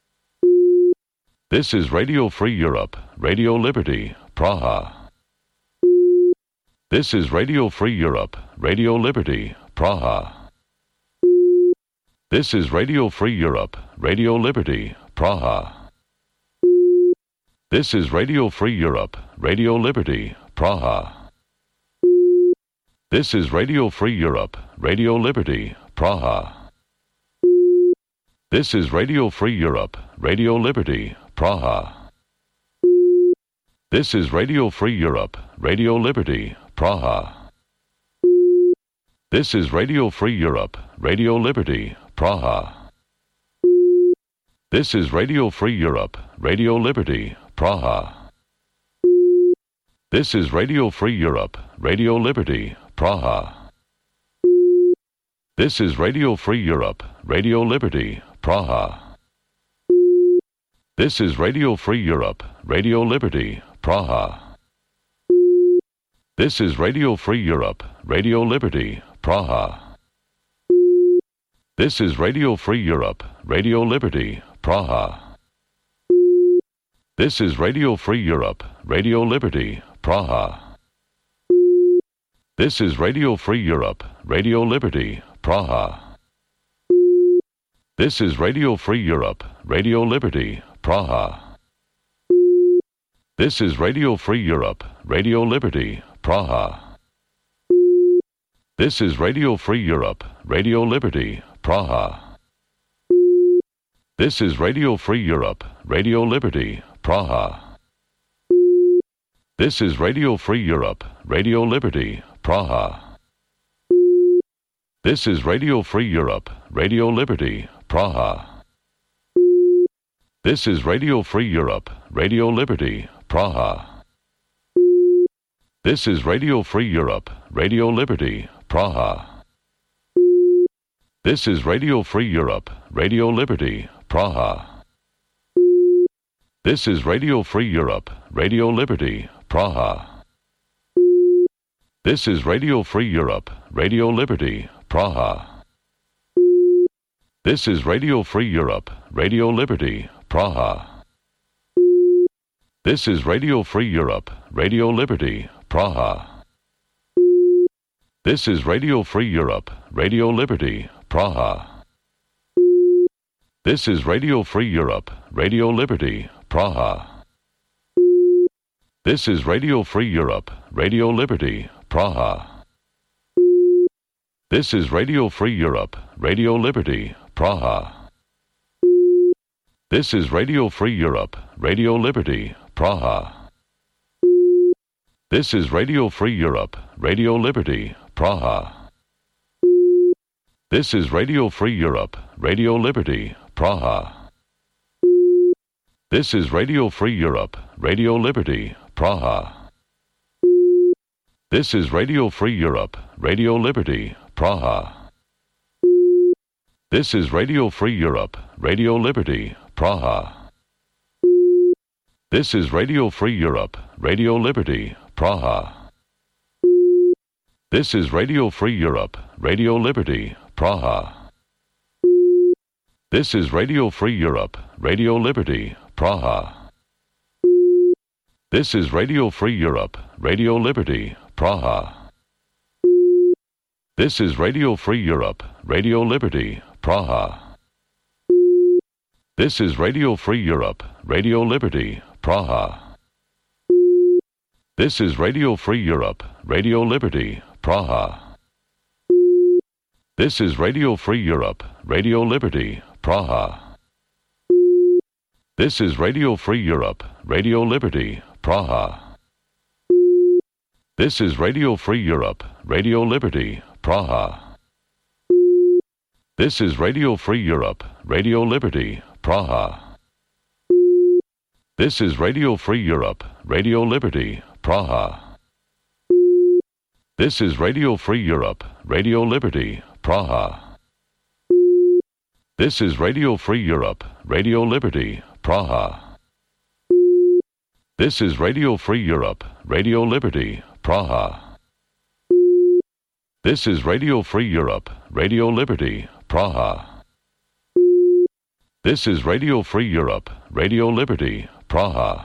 This is Radio Free Europe, Radio Liberty, Praha. This is Radio Free Europe, Radio Liberty, Praha. This is Radio Free Europe, Radio Liberty, Praha. This is Radio Free Europe, Radio Liberty, Praha. This is Radio Free Europe, Radio Liberty, Praha. This is Radio Free Europe, Radio Liberty, Praha. This is Radio Free Europe, Radio Liberty, Praha. This is Radio Free Europe, Radio Liberty, Praha. This is Radio Free Europe, Radio Liberty, Praha. This is Radio Free Europe, Radio Liberty, Praha. This is Radio Free Europe, Radio Liberty, Praha. This is Radio Free Europe, Radio Liberty, Praha. This is Radio Free Europe, Radio Liberty, Praha. This is Radio Free Europe, Radio Liberty, Praha. This is Radio Free Europe, Radio Liberty, Praha. This is Radio Free Europe, Radio Liberty, Praha. This is Radio Free Europe, Radio Liberty, Praha. This is Radio Free Europe, Radio Liberty, Praha. This is Radio Free Europe, Radio Liberty, Praha. This is Radio Free Europe, Radio Liberty, Praha. This is Radio Free Europe, Radio Liberty, Praha. This is Radio Free Europe, Radio Liberty, Praha. This is Radio Free Europe, Radio Liberty, Praha. This is Radio Free Europe, Radio Liberty, Praha. This is Radio Free Europe, Radio Liberty, Praha. This is Radio Free Europe, Radio Liberty, Praha. This is Radio Free Europe, Radio Liberty, Praha. This is Radio Free Europe, Radio Liberty, Praha. This is Radio Free Europe, Radio Liberty, Praha. This is Radio Free Europe, Radio Liberty, Praha. This is Radio Free Europe, Radio Liberty, Praha. This is Radio Free Europe, Radio Liberty, Praha. This is Radio Free Europe, Radio Liberty, Praha. This is Radio Free Europe, Radio Liberty, Praha. This is Radio Free Europe, Radio Liberty, Praha. This is Radio Free Europe, Radio Liberty, Praha. This is Radio Free Europe, Radio Liberty, Praha. This is Radio Free Europe, Radio Liberty, Praha. This is Radio Free Europe, Radio Liberty, Praha. This is Radio Free Europe, Radio Liberty, Praha. This is Radio Free Europe, Radio Liberty, Praha. This is Radio Free Europe, Radio Liberty, Praha. This is Radio Free Europe, Radio Liberty, Praha. This is Radio Free Europe, Radio Liberty, Praha. This is Radio Free Europe, Radio Liberty, Praha. This is Radio Free Europe, Radio Liberty, Praha. This is Radio Free Europe, Radio Liberty, Praha. This is Radio Free Europe, Radio Liberty, Praha. This is Radio Free Europe, Radio Liberty, Praha. This is Radio Free Europe, Radio Liberty, Praha. This is Radio Free Europe, Radio Liberty, Praha. This is Radio Free Europe, Radio Liberty, Praha. This is Radio Free Europe, Radio Liberty, Praha. This is Radio Free Europe, Radio Liberty, Praha. This is Radio Free Europe, Radio Liberty, Praha. This is Radio Free Europe, Radio Liberty, Praha.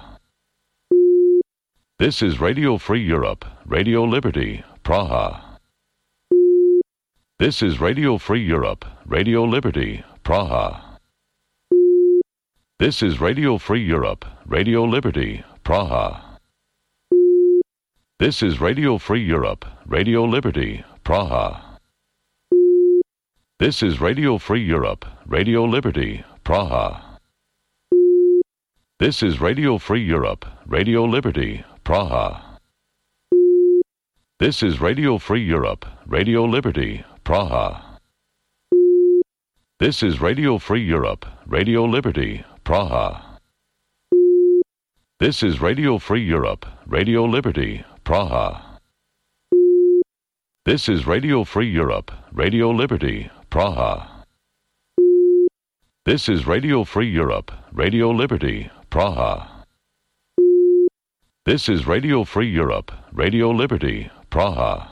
This is Radio Free Europe, Radio Liberty, Praha. This is Radio Free Europe, Radio Liberty, Praha. This is Radio Free Europe, Radio Liberty, Praha. This is Radio Free Europe, Radio Liberty, Praha. This is Radio Free Europe, Radio Liberty, Praha. This is Radio Free Europe, Radio Liberty, Praha. This is Radio Free Europe, Radio Liberty, Praha. This is Radio Free Europe, Radio Liberty, Praha. This is Radio Free Europe, Radio Liberty, Praha. This is Radio Free Europe, Radio Liberty, Praha. This is Radio Free Europe, Radio Liberty, Praha. This is Radio Free Europe, Radio Liberty, Praha.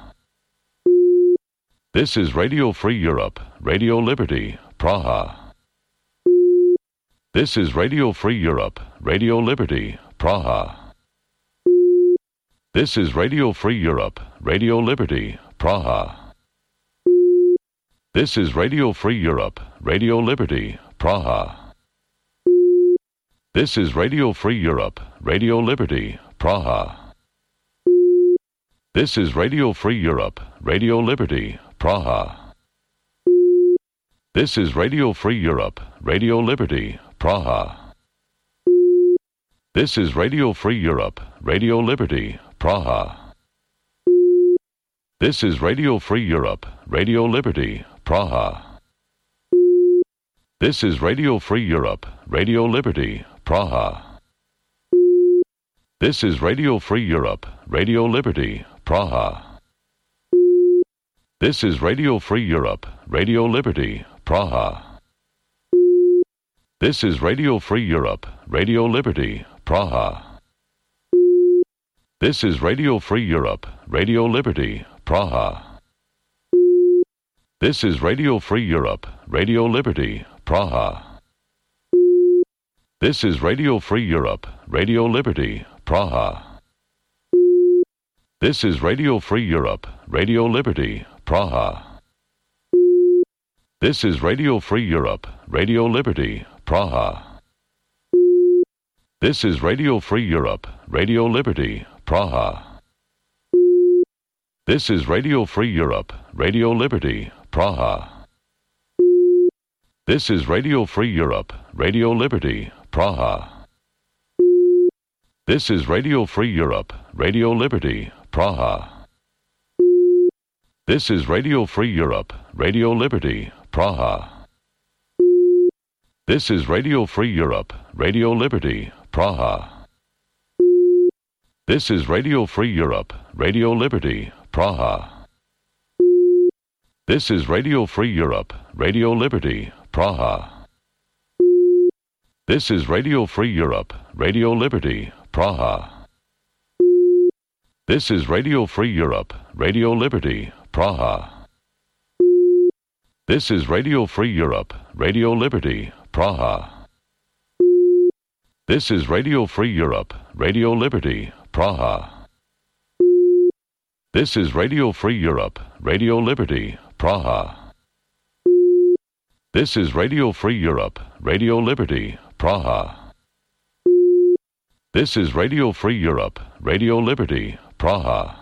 This is Radio Free Europe, Radio Liberty, Praha. This is Radio Free Europe, Radio Liberty, Praha. This is Radio Free Europe, Radio Liberty, Praha. This is Radio Free Europe, Radio Liberty, Praha. This is Radio Free Europe, Radio Liberty, Praha. This is Radio Free Europe, Radio Liberty, Praha. This is Radio Free Europe, Radio Liberty, Praha. This is Radio Free Europe, Radio Liberty, Praha. This is Radio Free Europe, Radio Liberty, Praha. This is Radio Free Europe, Radio Liberty, Praha. This is Radio Free Europe, Radio Liberty, Praha. This is Radio Free Europe, Radio Liberty, Praha. This is Radio Free Europe, Radio Liberty, Praha. This is Radio Free Europe, Radio Liberty, Praha. This is Radio Free Europe, Radio Liberty, Praha. This is Radio Free Europe, Radio Liberty, Praha. This is Radio Free Europe, Radio Liberty, Praha. This is Radio Free Europe, Radio Liberty, Praha. This is Radio Free Europe, Radio Liberty, Praha. This is Radio Free Europe, Radio Liberty, Praha. This is Radio Free Europe, Radio Liberty, Praha. This is Radio Free Europe, Radio Liberty, Praha. This is Radio Free Europe, Radio Liberty, Praha. This is Radio Free Europe, Radio Liberty, Praha. This is Radio Free Europe, Radio Liberty, Praha. This is Radio Free Europe, Radio Liberty, Praha. This is Radio Free Europe, Radio Liberty, Praha. This is Radio Free Europe, Radio Liberty, Praha. This is Radio Free Europe, Radio Liberty, Praha. This is Radio Free Europe, Radio Liberty, Praha. This is Radio Free Europe, Radio Liberty, Praha. This is Radio Free Europe, Radio Liberty, Praha. This is Radio Free Europe, Radio Liberty, Praha.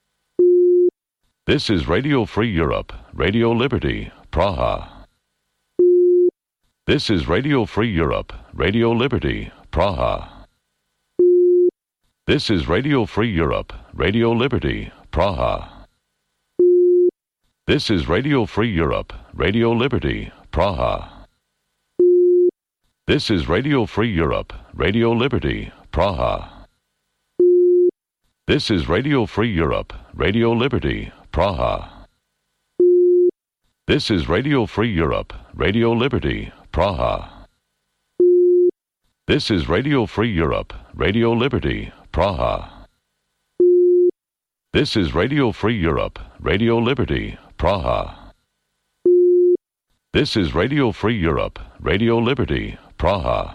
This is Radio Free Europe, Radio Liberty, Praha. This is Radio Free Europe, Radio Liberty, Praha. This is Radio Free Europe, Radio Liberty, Praha. This is Radio Free Europe, Radio Liberty, Praha. This is Radio Free Europe, Radio Liberty, Praha. This is Radio Free Europe, Radio Liberty, Praha. This is Radio Free Europe, Radio Liberty, Praha. This is Radio Free Europe, Radio Liberty, Praha. This is Radio Free Europe, Radio Liberty, Praha. This is Radio Free Europe, Radio Liberty, Praha.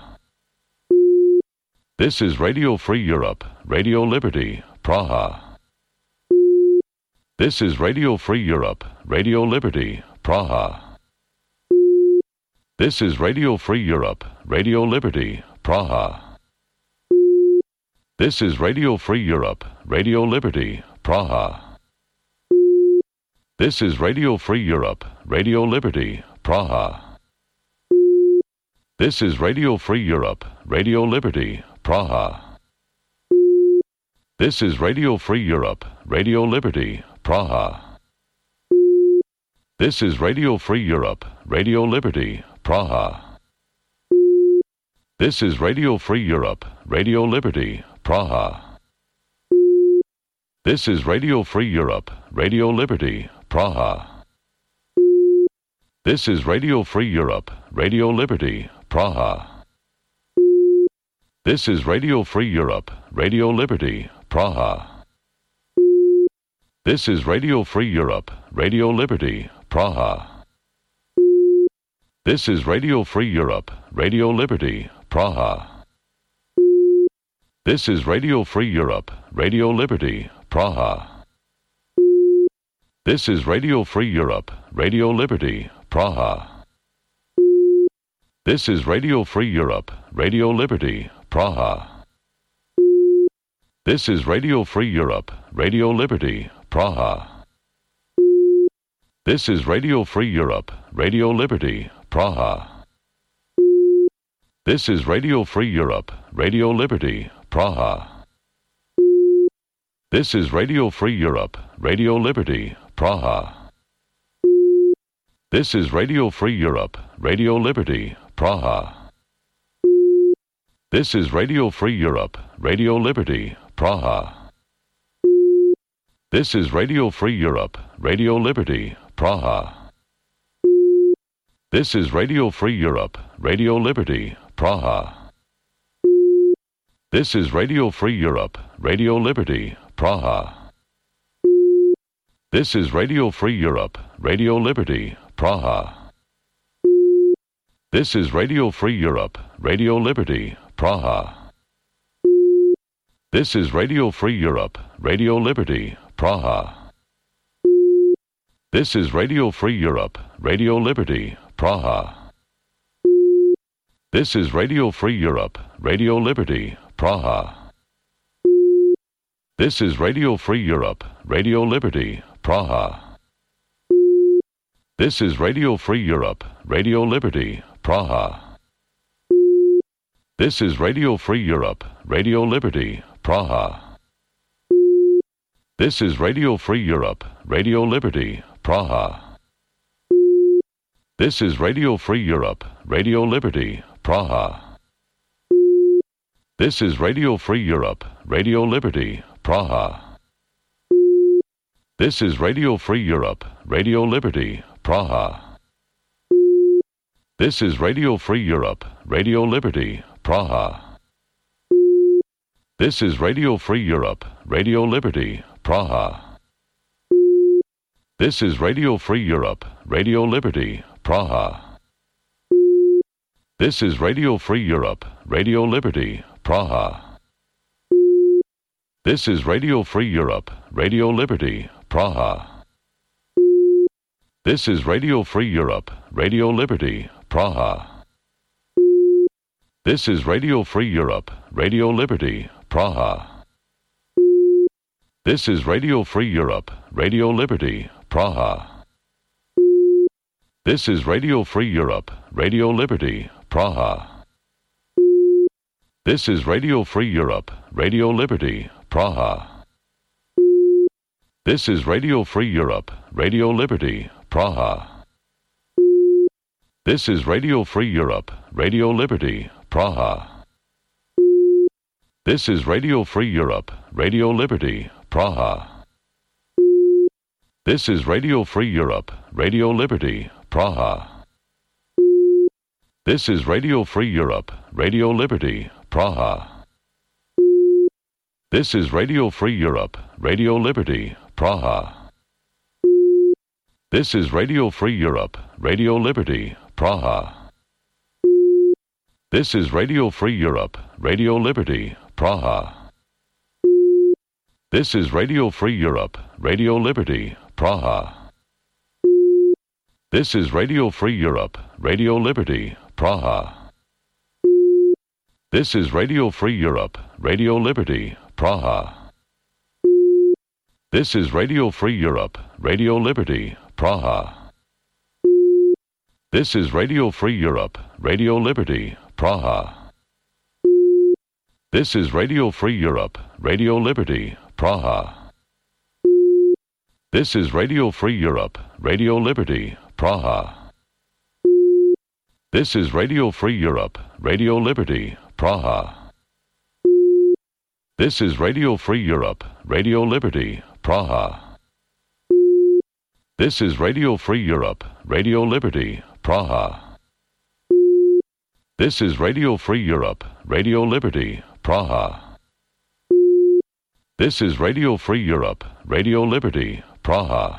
This is Radio Free Europe, Radio Liberty, Praha. This is Radio Free Europe, Radio Liberty, Praha. This is Radio Free Europe, Radio Liberty, Praha. This is Radio Free Europe, Radio Liberty, Praha. This is Radio Free Europe, Radio Liberty, Praha. This is Radio Free Europe, Radio Liberty, Praha. This is Radio Free Europe, Radio Liberty, Praha. This is Radio Free Europe, Radio Liberty, Praha. This is Radio Free Europe, Radio Liberty, Praha. This is Radio Free Europe, Radio Liberty, Praha. This is Radio Free Europe, Radio Liberty, Praha. This is Radio Free Europe, Radio Liberty, Praha. This is Radio Free Europe, Radio Liberty, Praha. This is Radio Free Europe, Radio Liberty, Praha. This is Radio Free Europe, Radio Liberty, Praha. This is Radio Free Europe, Radio Liberty, Praha. This is Radio Free Europe, Radio Liberty, Praha. This is Radio Free Europe, Radio Liberty, Praha. This is Radio Free Europe, Radio Liberty, Praha. This is Radio Free Europe, Radio Liberty, Praha. This is Radio Free Europe, Radio Liberty, Praha. This is Radio Free Europe, Radio Liberty, Praha. This is Radio Free Europe, Radio Liberty, Praha. This is Radio Free Europe, Radio Liberty, Praha. This is Radio Free Europe, Radio Liberty, Praha. This is Radio Free Europe, Radio Liberty, Praha. This is Radio Free Europe, Radio Liberty, Praha. This is Radio Free Europe, Radio Liberty, Praha. This is Radio Free Europe, Radio Liberty, Praha. This is Radio Free Europe, Radio Liberty, Praha. This is Radio Free Europe, Radio Liberty, Praha. This is Radio Free Europe, Radio Liberty, Praha. This is Radio Free Europe, Radio Liberty, Praha. This is Radio Free Europe, Radio Liberty, Praha. This is Radio Free Europe, Radio Liberty, Praha. This is Radio Free Europe, Radio Liberty, Praha. This is Radio Free Europe, Radio Liberty, Praha. This is Radio Free Europe, Radio Liberty, Praha. This is Radio Free Europe, Radio Liberty, Praha. This is Radio Free Europe, Radio Liberty, Praha. This is Radio Free Europe, Radio Liberty, Praha. This is Radio Free Europe, Radio Liberty, Praha. This is Radio Free Europe, Radio Liberty, Praha. This is Radio Free Europe, Radio Liberty, Praha. This is Radio Free Europe, Radio Liberty, Praha. This is Radio Free Europe, Radio Liberty, Praha. This is Radio Free Europe, Radio Liberty, Praha. This is Radio Free Europe, Radio Liberty, Praha. This is Radio Free Europe, Radio Liberty, Praha. This is Radio Free Europe, Radio Liberty, Praha. This is Radio Free Europe, Radio Liberty, Praha. This is Radio Free Europe, Radio Liberty, Praha. This is Radio Free Europe, Radio Liberty, Praha. This is Radio Free Europe, Radio Liberty, Praha. This is Radio Free Europe, Radio Liberty, Praha. This is Radio Free Europe, Radio Liberty, Praha. This is Radio Free Europe, Radio Liberty, Praha. This is Radio Free Europe, Radio Liberty, Praha. This is Radio Free Europe, Radio Liberty, Praha. This is Radio Free Europe, Radio Liberty, Praha. This is Radio Free Europe, Radio Liberty, Praha. This is Radio Free Europe, Radio Liberty, Praha. This is Radio Free Europe, Radio Liberty, Praha. This is Radio Free Europe, Radio Liberty, Praha. This is Radio Free Europe, Radio Liberty, Praha. This is Radio Free Europe, Radio Liberty, Praha. This is Radio Free Europe, Radio Liberty, Praha. This is Radio Free Europe, Radio Liberty, Praha.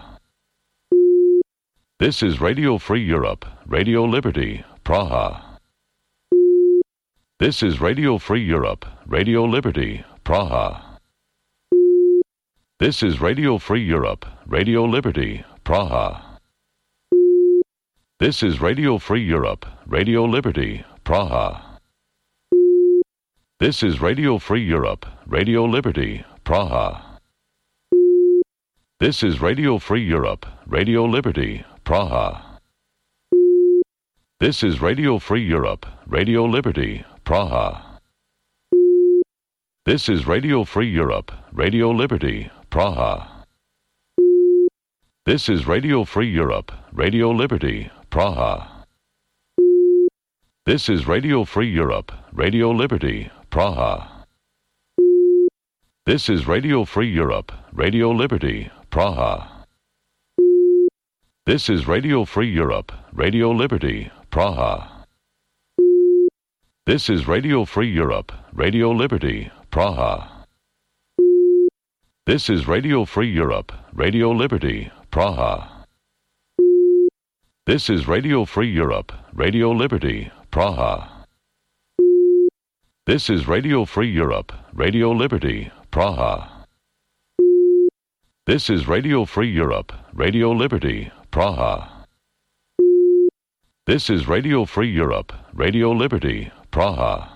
This is Radio Free Europe, Radio Liberty, Praha. This is Radio Free Europe, Radio Liberty, Praha. This is Radio Free Europe, Radio Liberty, Praha. This is Radio Free Europe, Radio Liberty, Praha. This is Radio Free Europe, Radio Liberty, Praha. This is Radio Free Europe, Radio Liberty, Praha. This is Radio Free Europe, Radio Liberty, Praha. This is Radio Free Europe, Radio Liberty, Praha. This is Radio Free Europe, Radio Liberty, Praha. This is Radio Free Europe, Radio Liberty, Praha. This is Radio Free Europe, Radio Liberty, Praha. This is Radio Free Europe, Radio Liberty, Praha. This is Radio Free Europe, Radio Liberty, Praha. This is Radio Free Europe, Radio Liberty, Praha. This is Radio Free Europe, Radio Liberty, Praha. This is Radio Free Europe, Radio Liberty, Praha. This is Radio Free Europe, Radio Liberty, Praha. This is Radio Free Europe, Radio Liberty, Praha.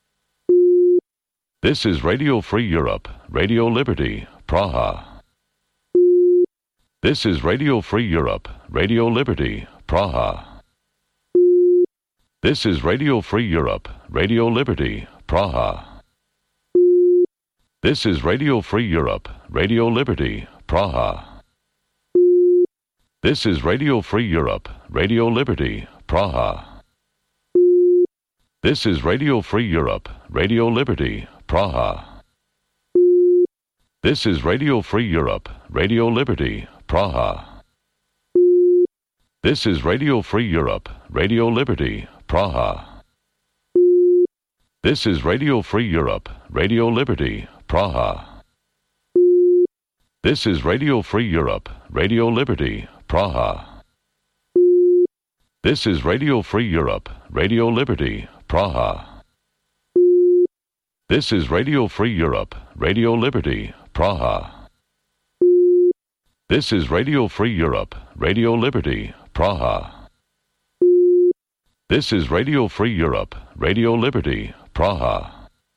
This is Radio Free Europe, Radio Liberty, Praha. This is Radio Free Europe, Radio Liberty, Praha. This is Radio Free Europe, Radio Liberty, Praha. This is Radio Free Europe, Radio Liberty, Praha. This is Radio Free Europe, Radio Liberty, Praha. This is Radio Free Europe, Radio Liberty, Praha. This is Radio Free Europe, Radio Liberty, Praha. This is Radio Free Europe, Radio Liberty, Praha. This is Radio Free Europe, Radio Liberty, Praha. This is Radio Free Europe, Radio Liberty, Praha. This is Radio Free Europe, Radio Liberty, Praha. This is Radio Free Europe, Radio Liberty, Praha. This is Radio Free Europe, Radio Liberty, Praha. This is Radio Free Europe, Radio Liberty, Praha.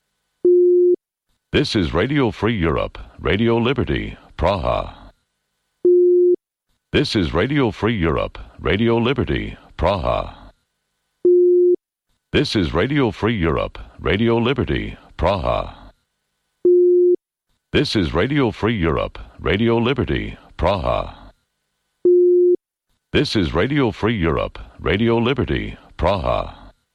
This is Radio Free Europe, Radio Liberty, Praha. This is Radio Free Europe, Radio Liberty, Praha. This is Radio Free Europe, Radio Liberty, Praha. This is Radio Free Europe, Radio Liberty, Praha. This is Radio Free Europe, Radio Liberty, Praha.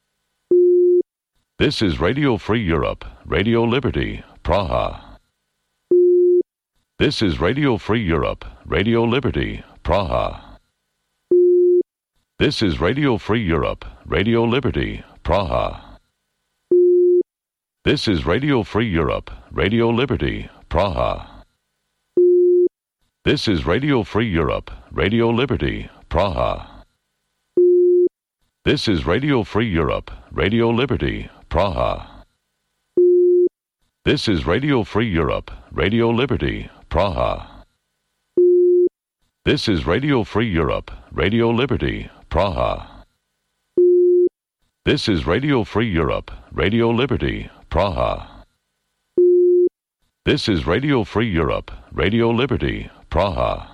This is Radio Free Europe, Radio Liberty, Praha. This is Radio Free Europe, Radio Liberty, Praha. This is Radio Free Europe, Radio Liberty, Praha. This is Radio Free Europe, Radio Liberty, Praha. This is Radio Free Europe, Radio Liberty, Praha. This is Radio Free Europe, Radio Liberty, Praha. This is Radio Free Europe, Radio Liberty, Praha. This is Radio Free Europe, Radio Liberty, Praha. This is Radio Free Europe, Radio Liberty, Praha. This is Radio Free Europe, Radio Liberty, Praha.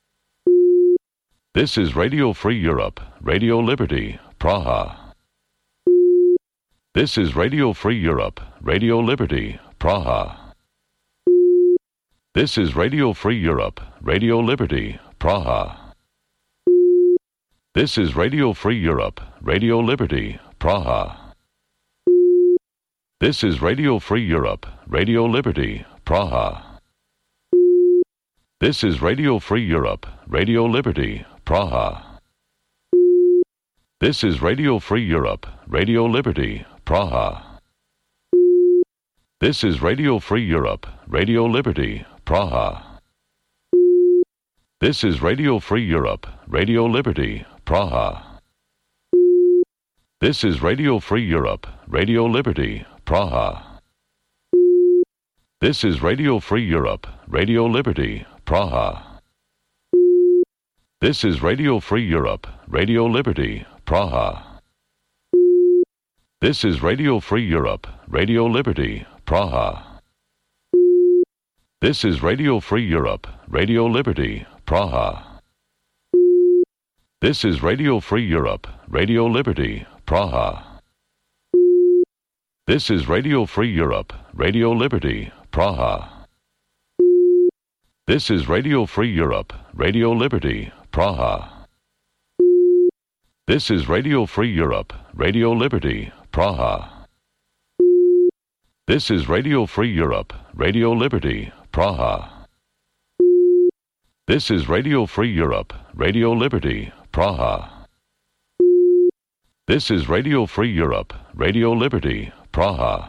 This is Radio Free Europe, Radio Liberty, Praha. This is Radio Free Europe, Radio Liberty, Praha. This is Radio Free Europe, Radio Liberty, Praha. This is Radio Free Europe, Radio Liberty, Praha. This is Radio Free Europe, Radio Liberty, Praha. This is Radio Free Europe, Radio Liberty, Praha. This is Radio Free Europe, Radio Liberty, Praha. This is Radio Free Europe, Radio Liberty, Praha. This is Radio Free Europe, Radio Liberty, Praha. This is Radio Free Europe, Radio Liberty, Praha. This is Radio Free Europe, Radio Liberty, Praha. This is Radio Free Europe, Radio Liberty, Praha. This is Radio Free Europe, Radio Liberty, Praha. This is Radio Free Europe, Radio Liberty, Praha. This is Radio Free Europe, Radio Liberty, Praha. This is Radio Free Europe, Radio Liberty, Praha. This is Radio Free Europe, Radio Liberty, Praha. This is Radio Free Europe, Radio Liberty, Praha. This is Radio Free Europe, Radio Liberty, Praha. This is Radio Free Europe, Radio Liberty, Praha. This is Radio Free Europe, Radio Liberty, Praha.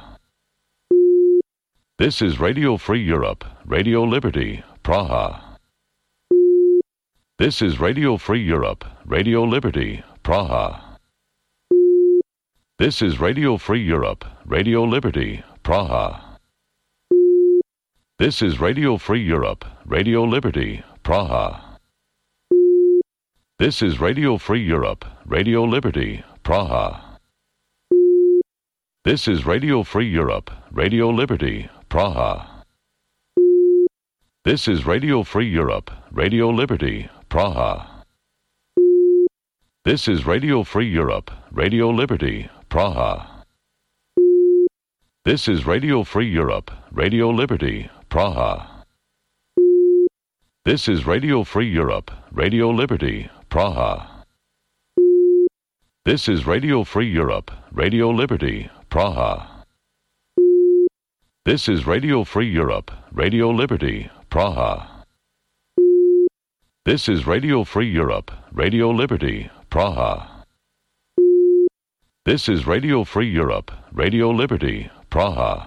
This is Radio Free Europe, Radio Liberty, Praha. This is Radio Free Europe, Radio Liberty, Praha. This is Radio Free Europe, Radio Liberty, Praha. This is Radio Free Europe, Radio Liberty, Praha. This is Radio Free Europe, Radio Liberty, Praha. This is Radio Free Europe, Radio Liberty, Praha. This is Radio Free Europe, Radio Liberty, Praha. This is Radio Free Europe, Radio Liberty, Praha. This is Radio Free Europe, Radio Liberty, Praha. This is Radio Free Europe, Radio Liberty, Praha. This is Radio Free Europe, Radio Liberty, Praha. This is Radio Free Europe, Radio Liberty, Praha. This is Radio Free Europe, Radio Liberty, Praha. This is Radio Free Europe, Radio Liberty, Praha.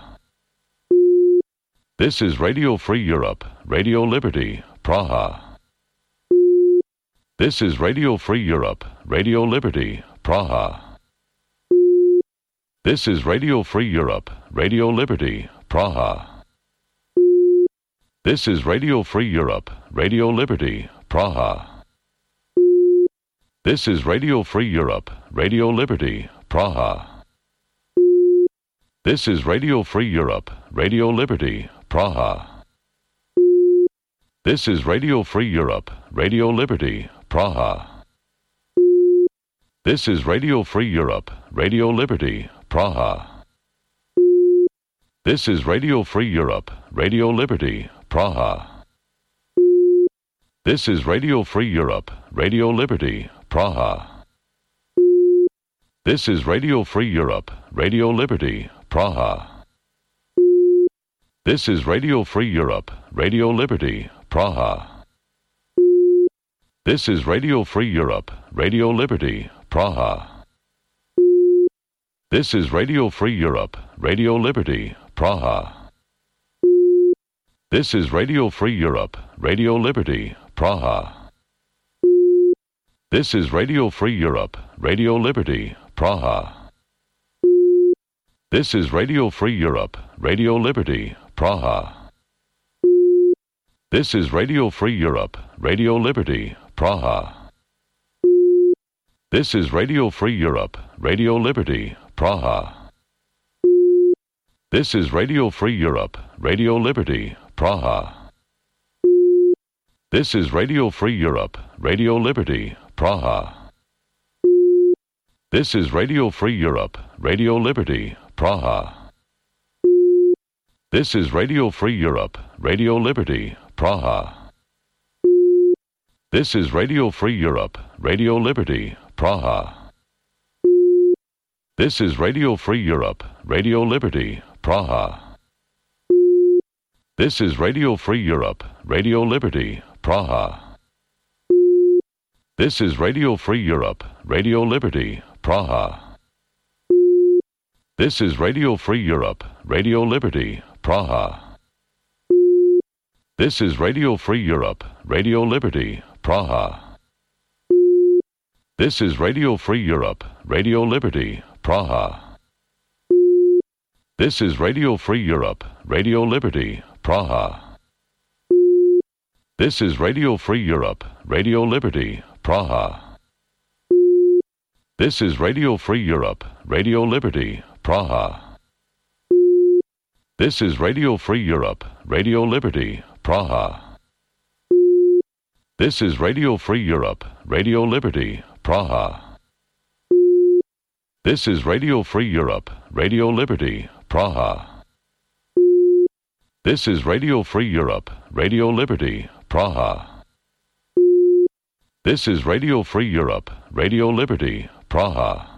This is Radio Free Europe, Radio Liberty, Praha. This is Radio Free Europe, Radio Liberty, Praha. This is Radio Free Europe, Radio Liberty, Praha. This is Radio Free Europe, Radio Liberty, Praha. This is Radio Free Europe, Radio Liberty, Praha. This is Radio Free Europe, Radio Liberty, Praha. This is Radio Free Europe, Radio Liberty, Praha. This is Radio Free Europe, Radio Liberty, Praha. This is Radio Free Europe, Radio Liberty, Praha. This is Radio Free Europe, Radio Liberty, Praha. This is Radio Free Europe, Radio Liberty, Praha. This is Radio Free Europe, Radio Liberty, Praha. This is Radio Free Europe, Radio Liberty, Praha. This is Radio Free Europe, Radio Liberty, Praha. This is Radio Free Europe, Radio Liberty, Praha. This is Radio Free Europe, Radio Liberty, Praha. This is Radio Free Europe, Radio Liberty, Praha. This is Radio Free Europe, Radio Liberty, Praha. This is Radio Free Europe, Radio Liberty, Praha. This is Radio Free Europe, Radio Liberty, Praha. This is Radio Free Europe, Radio Liberty, Praha. This is Radio Free Europe, Radio Liberty, Praha. This is Radio Free Europe, Radio Liberty, Praha. This is Radio Free Europe, Radio Liberty, Praha. This is Radio Free Europe, Radio Liberty, Praha. This is Radio Free Europe, Radio Liberty, Praha. This is Radio Free Europe, Radio Liberty, Praha. This is Radio Free Europe, Radio Liberty, Praha. This is Radio Free Europe, Radio Liberty, Praha. This is Radio Free Europe, Radio Liberty, Praha. This is Radio Free Europe, Radio Liberty, Praha. This is Radio Free Europe, Radio Liberty, Praha. This is Radio Free Europe, Radio Liberty, Praha. This is Radio Free Europe, Radio Liberty, Praha. This is Radio Free Europe, Radio Liberty, Praha. This is Radio Free Europe, Radio Liberty, Praha. This is Radio Free Europe, Radio Liberty, Praha. This is Radio Free Europe, Radio Liberty, Praha.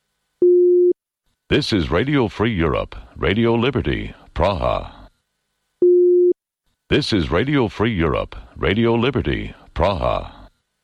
This is Radio Free Europe, Radio Liberty, Praha. This is Radio Free Europe, Radio Liberty, Praha.